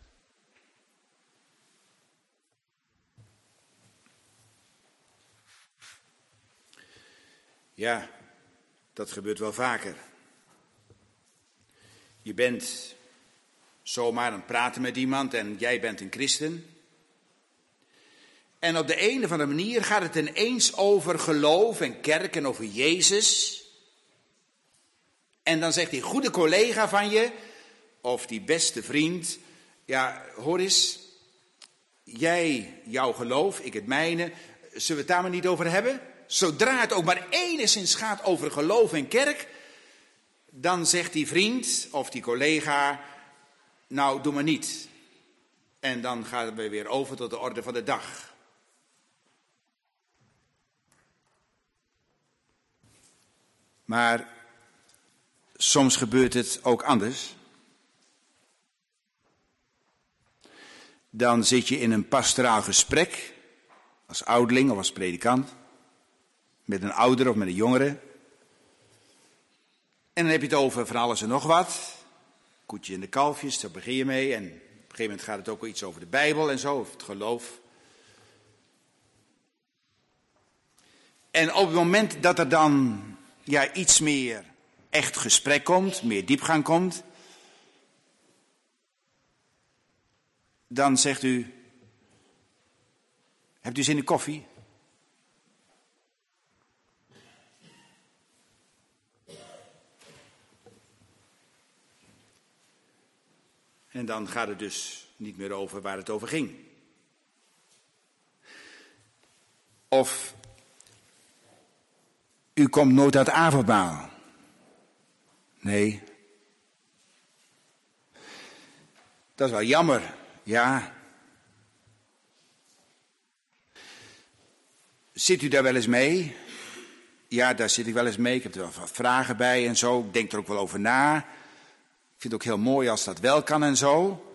Ja, dat gebeurt wel vaker. Je bent zomaar aan het praten met iemand en jij bent een christen. En op de een of andere manier gaat het ineens over geloof en kerk en over Jezus. En dan zegt die goede collega van je, of die beste vriend, ja, hoor eens, jij, jouw geloof, ik het mijne, zullen we het daar maar niet over hebben? Zodra het ook maar enigszins gaat over geloof en kerk, dan zegt die vriend of die collega, nou, doe maar niet. En dan gaan we weer over tot de orde van de dag. Maar soms gebeurt het ook anders. Dan zit je in een pastoraal gesprek, als ouderling of als predikant, met een ouder of met een jongere. En dan heb je het over van alles en nog wat. Koetje en de kalfjes, daar begin je mee. En op een gegeven moment gaat het ook wel iets over de Bijbel en zo, over het geloof. En op het moment dat er dan ja, iets meer echt gesprek komt, meer diepgang komt, dan zegt u, hebt u zin in koffie? En dan gaat het dus niet meer over waar het over ging. Of u komt nooit uit avondmaal. Nee. Dat is wel jammer, ja. Zit u daar wel eens mee? ja, daar zit ik wel eens mee. Ik heb er wel wat vragen bij en zo. Ik denk er ook wel over na. Ik vind het ook heel mooi als dat wel kan en zo.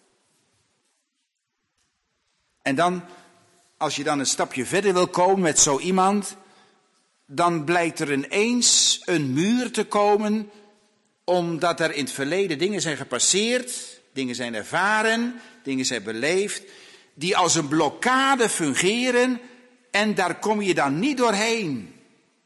En dan, als je dan een stapje verder wil komen met zo iemand, dan blijkt er ineens een muur te komen, omdat er in het verleden dingen zijn gepasseerd, dingen zijn ervaren, dingen zijn beleefd, die als een blokkade fungeren en daar kom je dan niet doorheen.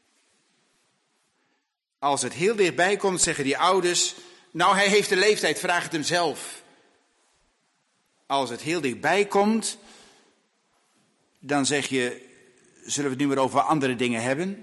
Als het heel dichtbij komt, zeggen die ouders, nou hij heeft de leeftijd, vraag het hem zelf. Als het heel dichtbij komt, dan zeg je, zullen we het nu weer over andere dingen hebben?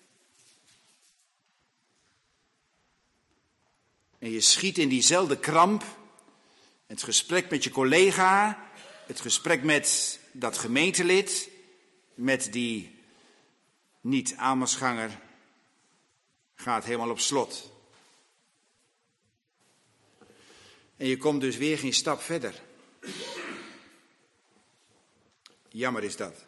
En je schiet in diezelfde kramp, het gesprek met je collega, het gesprek met dat gemeentelid, met die niet-Amos-ganger, gaat helemaal op slot. En je komt dus weer geen stap verder. Jammer is dat.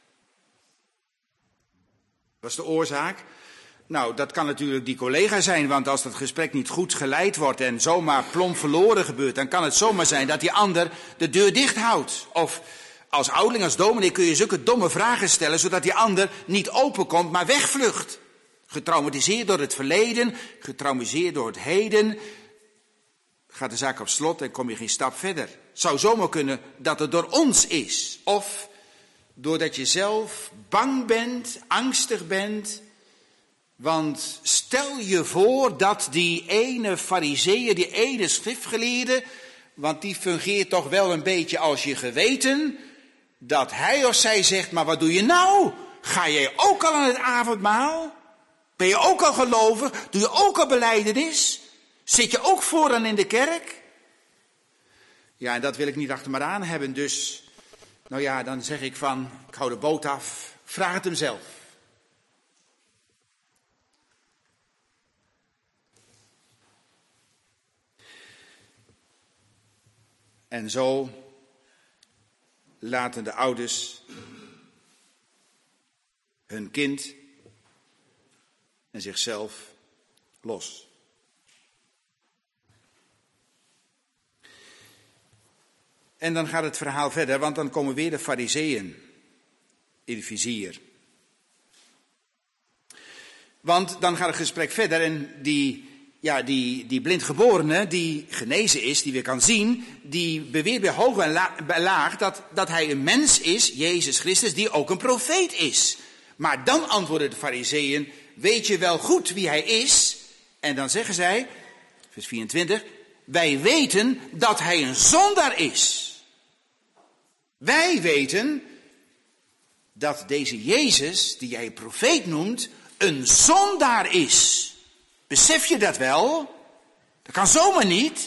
Wat is de oorzaak? Nou, dat kan natuurlijk die collega zijn, want als dat gesprek niet goed geleid wordt en zomaar plomp verloren gebeurt, dan kan het zomaar zijn dat die ander de deur dicht houdt. Of als ouderling, als dominee kun je zulke domme vragen stellen, zodat die ander niet openkomt, maar wegvlucht. Getraumatiseerd door het verleden, getraumatiseerd door het heden, gaat de zaak op slot en kom je geen stap verder. Het zou zomaar kunnen dat het door ons is. Of doordat je zelf bang bent, angstig bent. Want stel je voor dat die ene farizeeër, die ene schriftgeleerde, want die fungeert toch wel een beetje als je geweten, dat hij of zij zegt, maar wat doe je nou? Ga jij ook al aan het avondmaal? Ben je ook al gelovig? Doe je ook al belijdenis? Zit je ook vooraan in de kerk? Ja, en dat wil ik niet achter me aan hebben, dus, nou ja, dan zeg ik van, ik hou de boot af, vraag het hem zelf. En zo laten de ouders hun kind en zichzelf los. En dan gaat het verhaal verder, want dan komen weer de farizeeën in het vizier. Want dan gaat het gesprek verder en die, ja, die, die blindgeborene die genezen is, die weer kan zien, die beweert bij hoog en la, bij laag dat, dat hij een mens is, Jezus Christus, die ook een profeet is. Maar dan antwoorden de farizeeën, weet je wel goed wie hij is? En dan zeggen zij, vers vierentwintig, wij weten dat hij een zondaar is. Wij weten dat deze Jezus, die jij profeet noemt, een zondaar is. Besef je dat wel? Dat kan zomaar niet.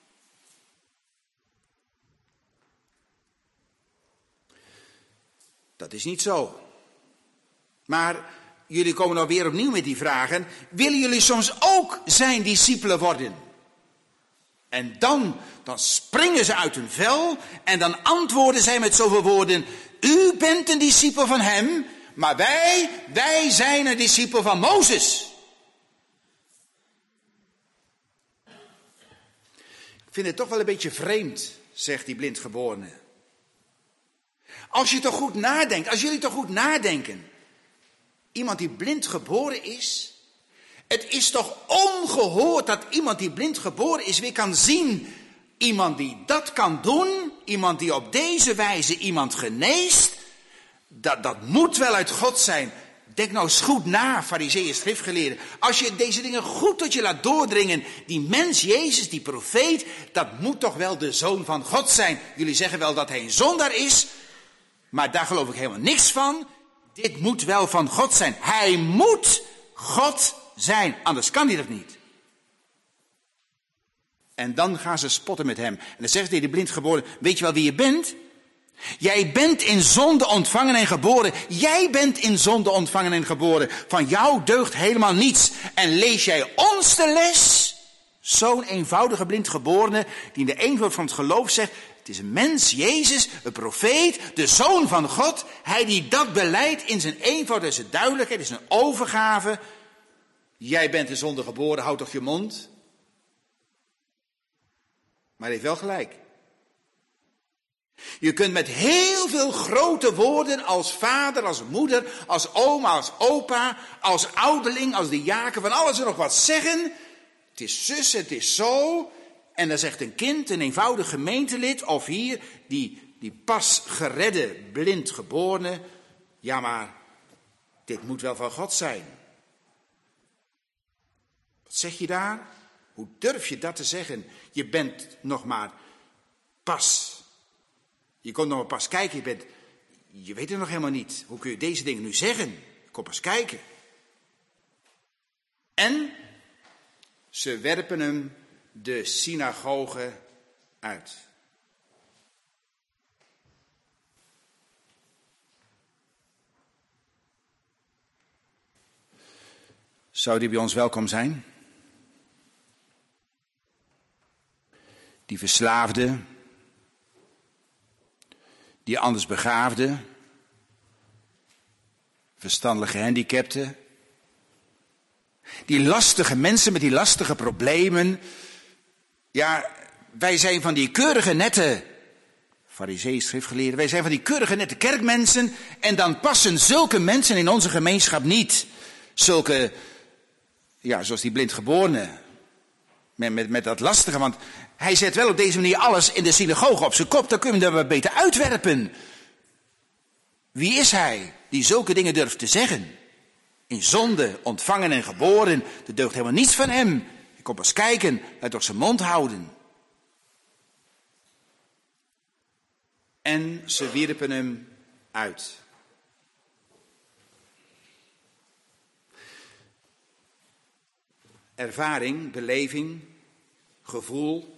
Dat is niet zo. Maar jullie komen nou weer opnieuw met die vragen. Willen jullie soms ook zijn discipelen worden? En dan, dan springen ze uit hun vel en dan antwoorden zij met zoveel woorden. U bent een discipel van hem, maar wij, wij zijn een discipel van Mozes. Ik vind het toch wel een beetje vreemd, zegt die blindgeborene. Als je toch goed nadenkt, als jullie toch goed nadenken. Iemand die blind geboren is. Het is toch ongehoord dat iemand die blind geboren is weer kan zien. Iemand die dat kan doen, iemand die op deze wijze iemand geneest. Dat, dat moet wel uit God zijn. Denk nou eens goed na, farizeeën, schriftgeleerden. Als je deze dingen goed tot je laat doordringen. Die mens, Jezus, die profeet, dat moet toch wel de Zoon van God zijn. Jullie zeggen wel dat hij een zondaar is. Maar daar geloof ik helemaal niks van. Dit moet wel van God zijn. Hij moet God zijn. Anders kan hij dat niet. En dan gaan ze spotten met hem. En dan zegt hij, de blindgeboren, weet je wel wie je bent? Jij bent in zonde ontvangen en geboren. Jij bent in zonde ontvangen en geboren. Van jou deugt helemaal niets. En lees jij ons de les? Zo'n eenvoudige blindgeborene die in de eenvoud van het geloof zegt, Het is een mens, Jezus, een profeet, de Zoon van God. Hij die dat beleidt in zijn eenvoud en zijn duidelijkheid, is een overgave. Jij bent in zonde geboren, houd toch je mond. Maar hij heeft wel gelijk. Je kunt met heel veel grote woorden als vader, als moeder, als oma, als opa, als ouderling, als diaken, van alles en nog wat zeggen. Het is zus, het is zo. En dan zegt een kind, een eenvoudig gemeentelid, of hier, die, die pas geredde, blind geborene, ja maar, dit moet wel van God zijn. Wat zeg je daar? Hoe durf je dat te zeggen? Je bent nog maar pas. Je komt nog maar pas kijken, je, bent, je weet het nog helemaal niet. Hoe kun je deze dingen nu zeggen? Kom pas kijken. En ze werpen hem de synagoge uit. Zou die bij ons welkom zijn? Die verslaafde, die anders begaafde, verstandelijk gehandicapte, die lastige mensen met die lastige problemen. Ja, wij zijn van die keurige nette farizeeën, schriftgeleerden, wij zijn van die keurige nette kerkmensen en dan passen zulke mensen in onze gemeenschap niet. Zulke, ja, zoals die blindgeborene, met, met, met dat lastige, want hij zet wel op deze manier alles in de synagoge op zijn kop, dan kun je hem er maar beter uitwerpen. Wie is hij die zulke dingen durft te zeggen? In zonde, ontvangen en geboren, er deugt helemaal niets van hem. Je komt pas kijken, laat toch zijn mond houden. En ze wierpen hem uit. Ervaring, beleving, gevoel.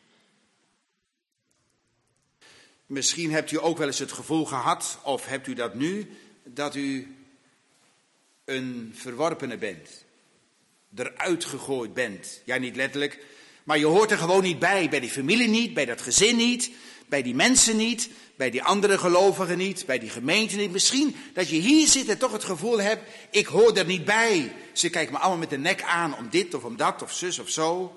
Misschien hebt u ook wel eens het gevoel gehad, of hebt u dat nu, dat u een verworpene bent. Eruit gegooid bent. Ja, niet letterlijk, maar je hoort er gewoon niet bij. Bij die familie niet, bij dat gezin niet, bij die mensen niet, bij die andere gelovigen niet, bij die gemeente niet. Misschien dat je hier zit en toch het gevoel hebt, ik hoor er niet bij. Ze kijken me allemaal met de nek aan om dit of om dat of zus of zo.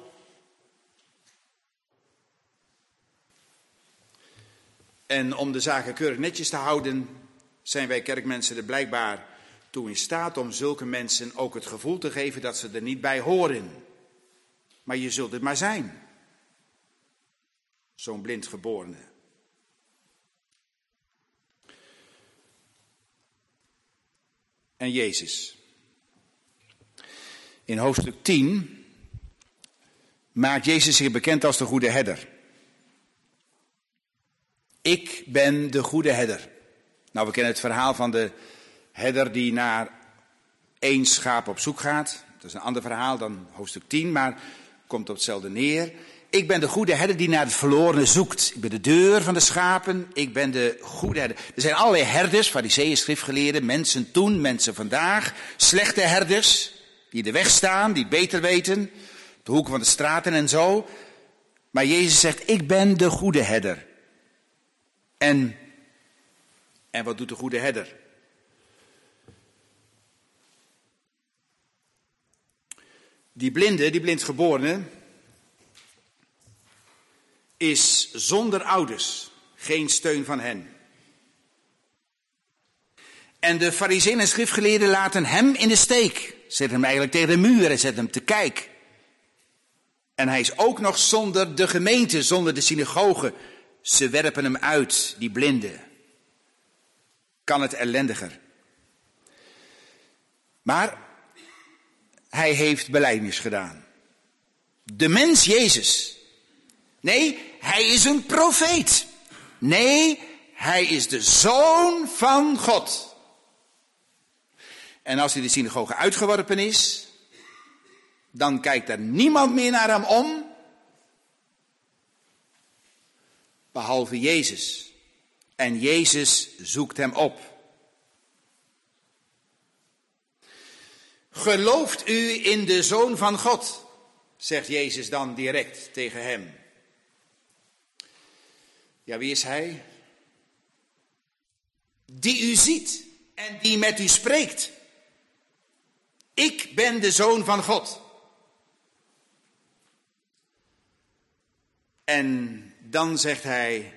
En om de zaken keurig netjes te houden, zijn wij kerkmensen er blijkbaar toe in staat om zulke mensen ook het gevoel te geven dat ze er niet bij horen. Maar je zult het maar zijn. Zo'n blindgeborene. En Jezus. In hoofdstuk tien maakt Jezus zich bekend als de goede herder. Ik ben de goede herder. Nou, we kennen het verhaal van de herder die naar één schaap op zoek gaat. Dat is een ander verhaal dan hoofdstuk tien, maar komt op hetzelfde neer. Ik ben de goede herder die naar het verlorene zoekt. Ik ben de deur van de schapen, ik ben de goede herder. Er zijn allerlei herders, farizeeën, schriftgeleerden, mensen toen, mensen vandaag. Slechte herders, die de weg staan, die beter weten. De hoeken van de straten en zo. Maar Jezus zegt, ik ben de goede herder. En, en wat doet de goede herder? Die blinde, die blindgeborene, is zonder ouders, geen steun van hen. En de farizeeën en schriftgeleerden laten hem in de steek. Zetten hem eigenlijk tegen de muur en zetten hem te kijk. En hij is ook nog zonder de gemeente, zonder de synagoge. Ze werpen hem uit, die blinde. Kan het ellendiger. Maar hij heeft belijdenis gedaan. De mens Jezus. Nee, hij is een profeet. Nee, hij is de Zoon van God. En als hij de synagoge uitgeworpen is, dan kijkt er niemand meer naar hem om, behalve Jezus. En Jezus zoekt hem op. Gelooft u in de Zoon van God, zegt Jezus dan direct tegen hem. Ja, wie is hij? Die u ziet en die met u spreekt. Ik ben de Zoon van God. En dan zegt hij,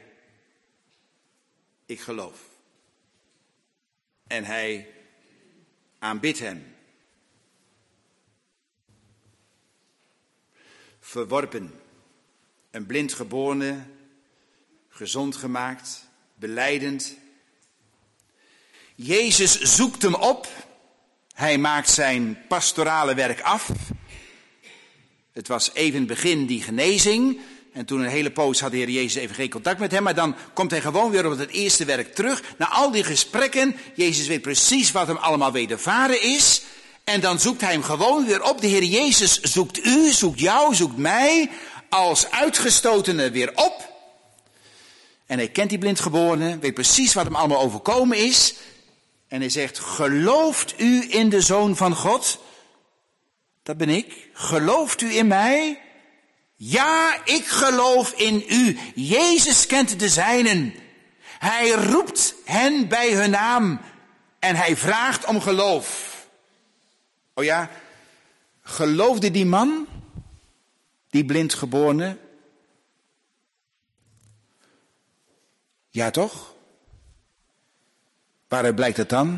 ik geloof. En hij aanbidt hem. Verworpen, een blindgeborene, gezond gemaakt, belijdend. Jezus zoekt hem op. Hij maakt zijn pastorale werk af. Het was even het begin die genezing. En toen een hele poos had de Heer Jezus even geen contact met hem. Maar dan komt hij gewoon weer op het eerste werk terug. Na al die gesprekken. Jezus weet precies wat hem allemaal wedervaren is. En dan zoekt hij hem gewoon weer op. De Heer Jezus zoekt u, zoekt jou, zoekt mij. Als uitgestotene weer op. En hij kent die blindgeborene. Weet precies wat hem allemaal overkomen is. En hij zegt, gelooft u in de Zoon van God? Dat ben ik. Gelooft u in mij? Ja, ik geloof in u. Jezus kent de zijnen. Hij roept hen bij hun naam. En hij vraagt om geloof. Oh ja, geloofde die man, die blindgeborene? Ja toch? Waaruit blijkt het dan?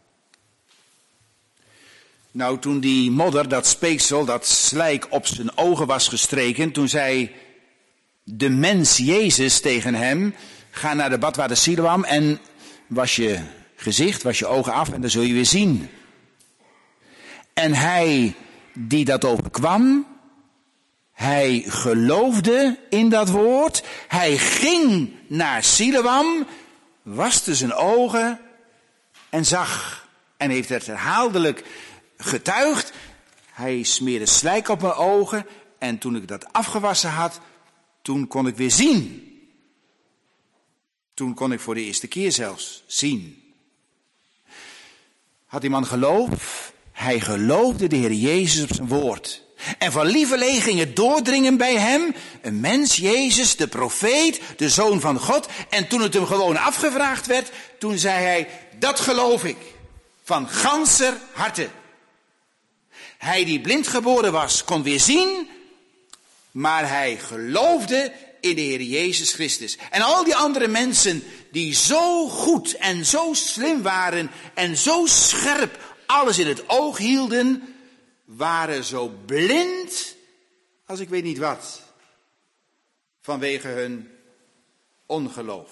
Nou, toen die modder, dat speeksel, dat slijk op zijn ogen was gestreken, toen zei de mens Jezus tegen hem, ga naar de badwater Siloam en was je gezicht, was je ogen af en dan zul je weer zien. En hij die dat overkwam, hij geloofde in dat woord, hij ging naar Siloam, waste zijn ogen en zag. En heeft het herhaaldelijk getuigd. Hij smeerde slijk op mijn ogen en toen ik dat afgewassen had, toen kon ik weer zien. Toen kon ik voor de eerste keer zelfs zien. Had die man geloof? Hij geloofde de Heer Jezus op zijn woord. En van lieverlee ging het doordringen bij hem. Een mens, Jezus, de profeet, de Zoon van God. En toen het hem gewoon afgevraagd werd, toen zei hij, dat geloof ik. Van ganser harte. Hij die blind geboren was, kon weer zien. Maar hij geloofde in de Heer Jezus Christus. En al die andere mensen die zo goed en zo slim waren en zo scherp alles in het oog hielden, waren zo blind als ik weet niet wat, vanwege hun ongeloof.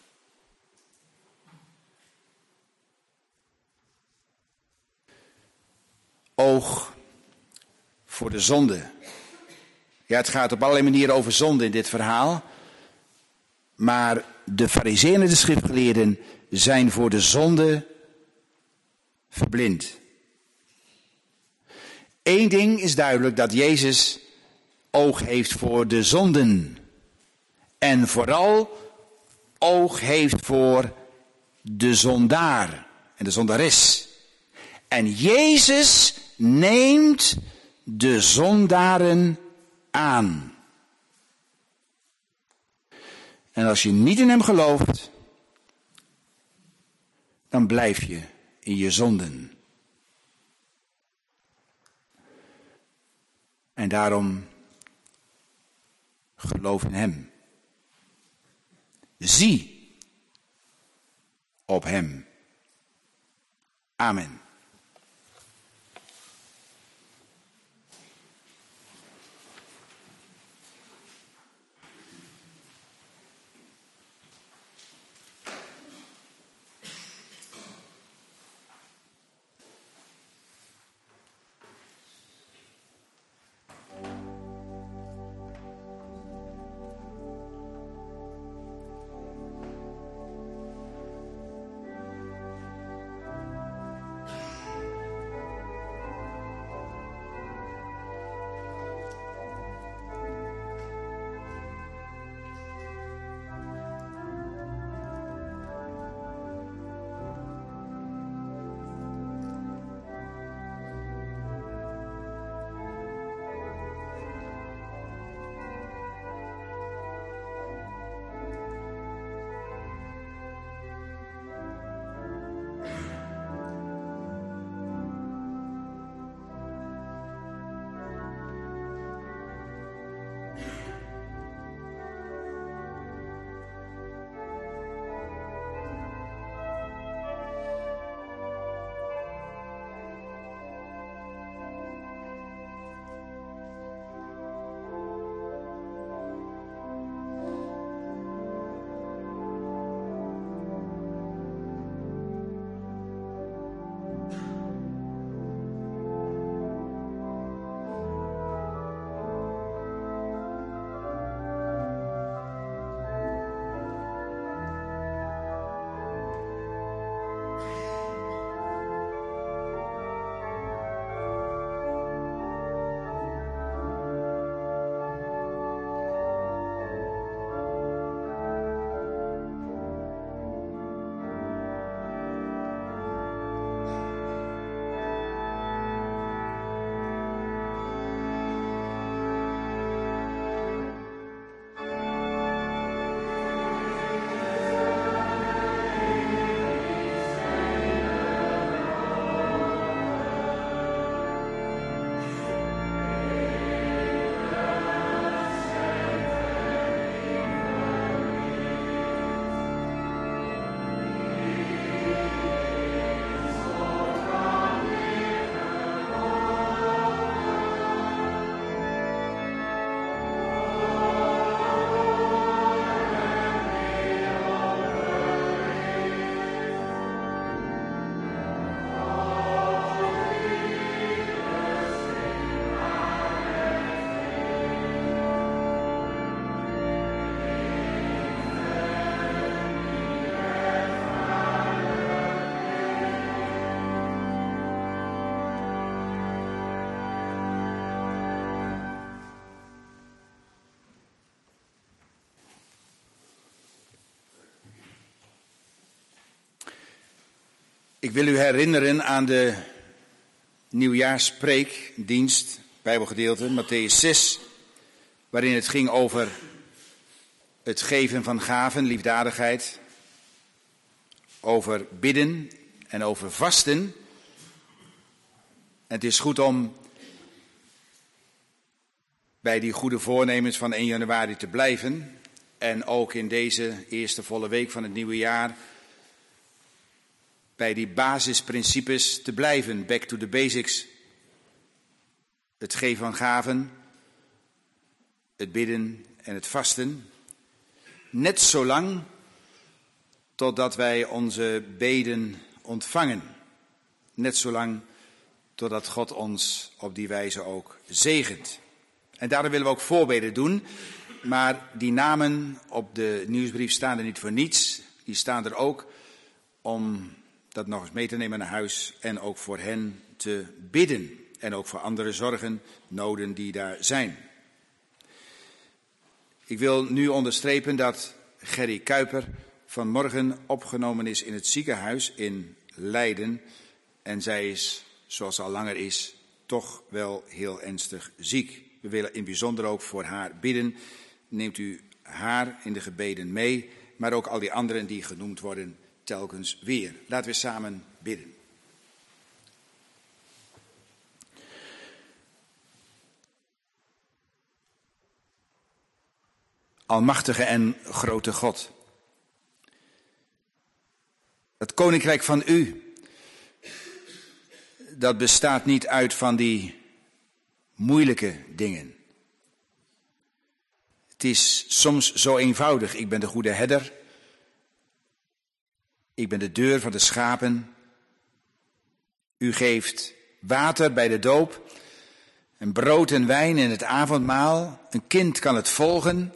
Oog voor de zonde. Ja, het gaat op allerlei manieren over zonde in dit verhaal. Maar de Farizeeën en de schriftgeleerden zijn voor de zonde verblind. Eén ding is duidelijk, dat Jezus oog heeft voor de zonden. En vooral oog heeft voor de zondaar en de zondares. En Jezus neemt de zondaren aan. En als je niet in hem gelooft, dan blijf je in je zonden. En daarom geloof in hem. Zie op hem. Amen. Ik wil u herinneren aan de nieuwjaarspreekdienst, Bijbelgedeelte, Mattheüs zes, waarin het ging over het geven van gaven, liefdadigheid, over bidden en over vasten. En het is goed om bij die goede voornemens van één januari te blijven en ook in deze eerste volle week van het nieuwe jaar bij die basisprincipes te blijven, back to the basics. Het geven van gaven, het bidden en het vasten. Net zolang totdat wij onze beden ontvangen. Net zolang totdat God ons op die wijze ook zegent. En daarom willen we ook voorbeden doen. Maar die namen op de nieuwsbrief staan er niet voor niets. Die staan er ook om dat nog eens mee te nemen naar huis en ook voor hen te bidden. En ook voor andere zorgen, noden die daar zijn. Ik wil nu onderstrepen dat Gerry Kuiper vanmorgen opgenomen is in het ziekenhuis in Leiden. En zij is, zoals al langer is, toch wel heel ernstig ziek. We willen in het bijzonder ook voor haar bidden. Neemt u haar in de gebeden mee, maar ook al die anderen die genoemd worden telkens weer. Laten we samen bidden. Almachtige en grote God, het koninkrijk van u, dat bestaat niet uit van die moeilijke dingen. Het is soms zo eenvoudig. Ik ben de goede herder. Ik ben de deur van de schapen. U geeft water bij de doop en brood en wijn in het avondmaal. Een kind kan het volgen.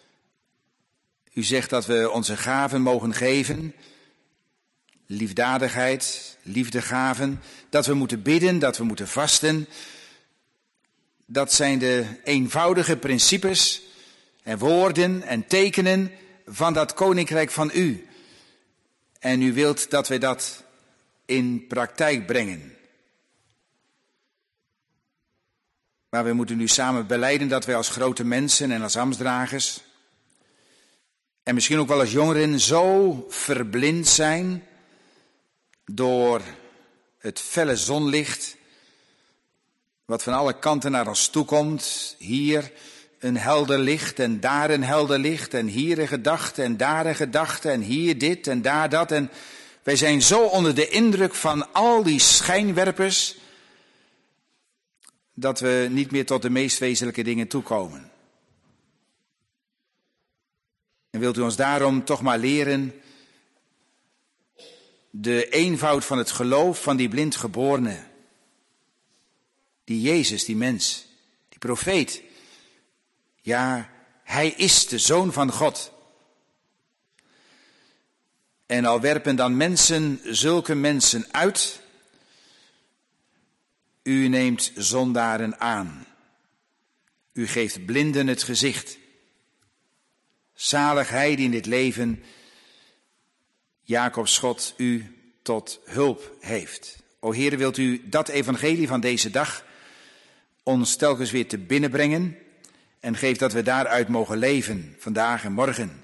U zegt dat we onze gaven mogen geven. Liefdadigheid, liefdegaven. Dat we moeten bidden, dat we moeten vasten. Dat zijn de eenvoudige principes en woorden en tekenen van dat koninkrijk van u. En u wilt dat wij dat in praktijk brengen. Maar we moeten nu samen belijden dat wij als grote mensen en als ambtsdragers en misschien ook wel als jongeren zo verblind zijn door het felle zonlicht wat van alle kanten naar ons toekomt. Hier een helder licht en daar een helder licht en hier een gedachte en daar een gedachte en hier dit en daar dat. En wij zijn zo onder de indruk van al die schijnwerpers dat we niet meer tot de meest wezenlijke dingen toekomen. En wilt u ons daarom toch maar leren de eenvoud van het geloof van die blindgeborene, die Jezus, die mens, die profeet. Ja, hij is de Zoon van God. En al werpen dan mensen zulke mensen uit, u neemt zondaren aan. U geeft blinden het gezicht. Zalig hij die in dit leven Jacobs God u tot hulp heeft. O Heere, wilt u dat evangelie van deze dag ons telkens weer te binnenbrengen en geef dat we daaruit mogen leven, vandaag en morgen.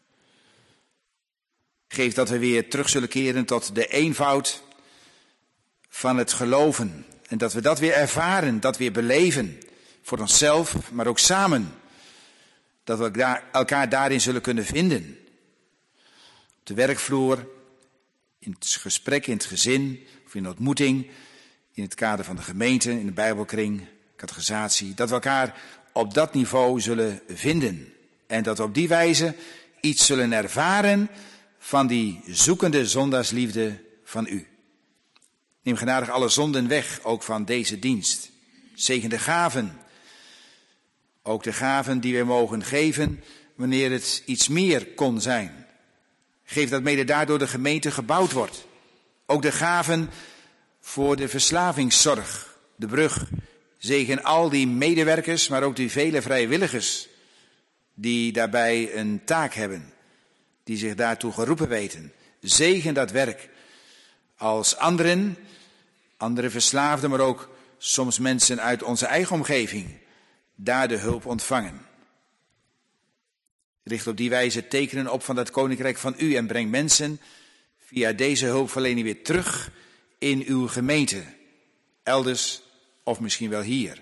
Geef dat we weer terug zullen keren tot de eenvoud van het geloven. En dat we dat weer ervaren, dat weer beleven. Voor onszelf, maar ook samen. Dat we elkaar daarin zullen kunnen vinden. Op de werkvloer, in het gesprek, in het gezin, of in de ontmoeting, in het kader van de gemeente, in de Bijbelkring, catechisatie. Dat we elkaar op dat niveau zullen vinden. En dat we op die wijze iets zullen ervaren van die zoekende zondaarsliefde van u. Neem genadig alle zonden weg, ook van deze dienst. Zegen de gaven. Ook de gaven die wij mogen geven, wanneer het iets meer kon zijn. Geef dat mede daardoor de gemeente gebouwd wordt. Ook de gaven voor de verslavingszorg, de brug. Zegen al die medewerkers, maar ook die vele vrijwilligers die daarbij een taak hebben, die zich daartoe geroepen weten. Zegen dat werk. als anderen, andere verslaafden, maar ook soms mensen uit onze eigen omgeving, daar de hulp ontvangen. Richt op die wijze tekenen op van dat koninkrijk van u en breng mensen via deze hulpverlening weer terug in uw gemeente, elders of misschien wel hier.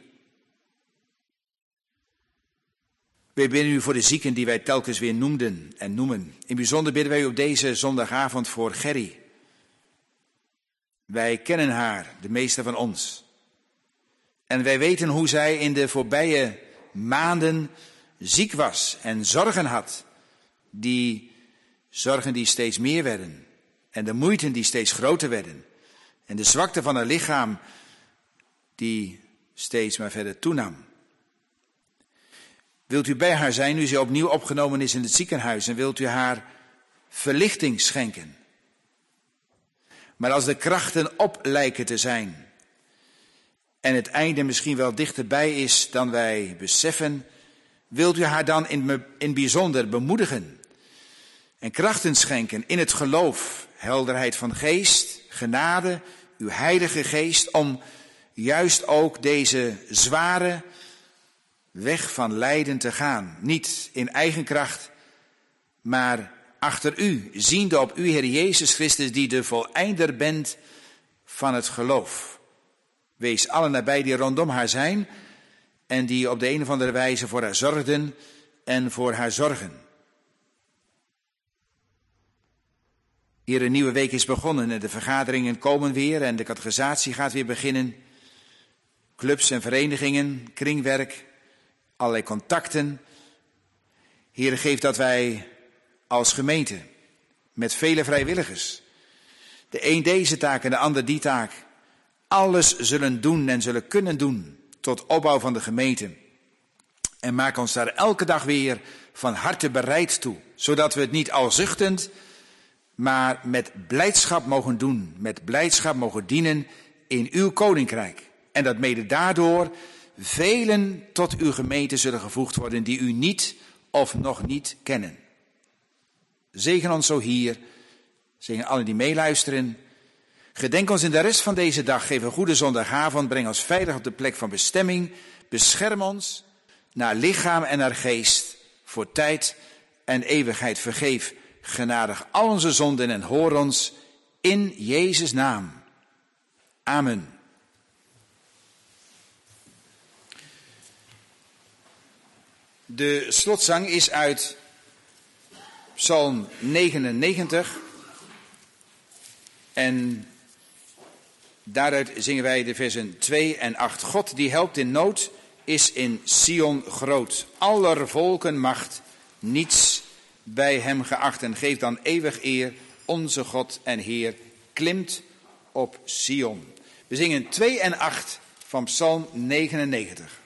Wij bidden u voor de zieken die wij telkens weer noemden en noemen. In bijzonder bidden wij u op deze zondagavond voor Gerry. Wij kennen haar, de meeste van ons. En wij weten hoe zij in de voorbije maanden ziek was en zorgen had. Die zorgen die steeds meer werden. En de moeiten die steeds groter werden. En de zwakte van haar lichaam die steeds maar verder toenam. Wilt u bij haar zijn nu ze opnieuw opgenomen is in het ziekenhuis en wilt u haar verlichting schenken. Maar als de krachten op lijken te zijn en het einde misschien wel dichterbij is dan wij beseffen, wilt u haar dan in het bijzonder bemoedigen en krachten schenken in het geloof, helderheid van geest, genade, uw heilige geest, om juist ook deze zware weg van lijden te gaan. Niet in eigen kracht, maar achter u, ziende op u, Heer Jezus Christus, die de voleinder bent van het geloof. Wees allen nabij die rondom haar zijn en die op de een of andere wijze voor haar zorgden en voor haar zorgen. Hier een nieuwe week is begonnen en de vergaderingen komen weer en de catechisatie gaat weer beginnen. Clubs en verenigingen, kringwerk, allerlei contacten. Heer, geef dat wij als gemeente met vele vrijwilligers, de een deze taak en de ander die taak, alles zullen doen en zullen kunnen doen tot opbouw van de gemeente. En maak ons daar elke dag weer van harte bereid toe, zodat we het niet al zuchtend, maar met blijdschap mogen doen, met blijdschap mogen dienen in uw koninkrijk. En dat mede daardoor velen tot uw gemeente zullen gevoegd worden die u niet of nog niet kennen. Zegen ons zo hier, zegen allen die meeluisteren. Gedenk ons in de rest van deze dag, geef een goede zondagavond, breng ons veilig op de plek van bestemming. Bescherm ons naar lichaam en naar geest, voor tijd en eeuwigheid. Vergeef genadig al onze zonden en hoor ons in Jezus' naam. Amen. De slotzang is uit Psalm negenennegentig en daaruit zingen wij de versen twee en acht. God die helpt in nood is in Sion groot. Aller volken macht, niets bij hem geacht. En geef dan eeuwig eer, onze God en Heer klimt op Sion. We zingen twee en acht van Psalm negenennegentig.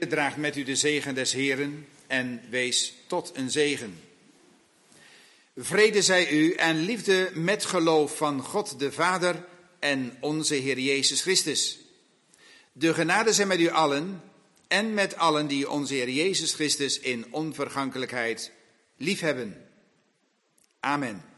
Draag met u de zegen des Heeren en wees tot een zegen. Vrede zij u en liefde met geloof van God de Vader en onze Heer Jezus Christus. De genade zij met u allen en met allen die onze Heer Jezus Christus in onvergankelijkheid liefhebben. Amen.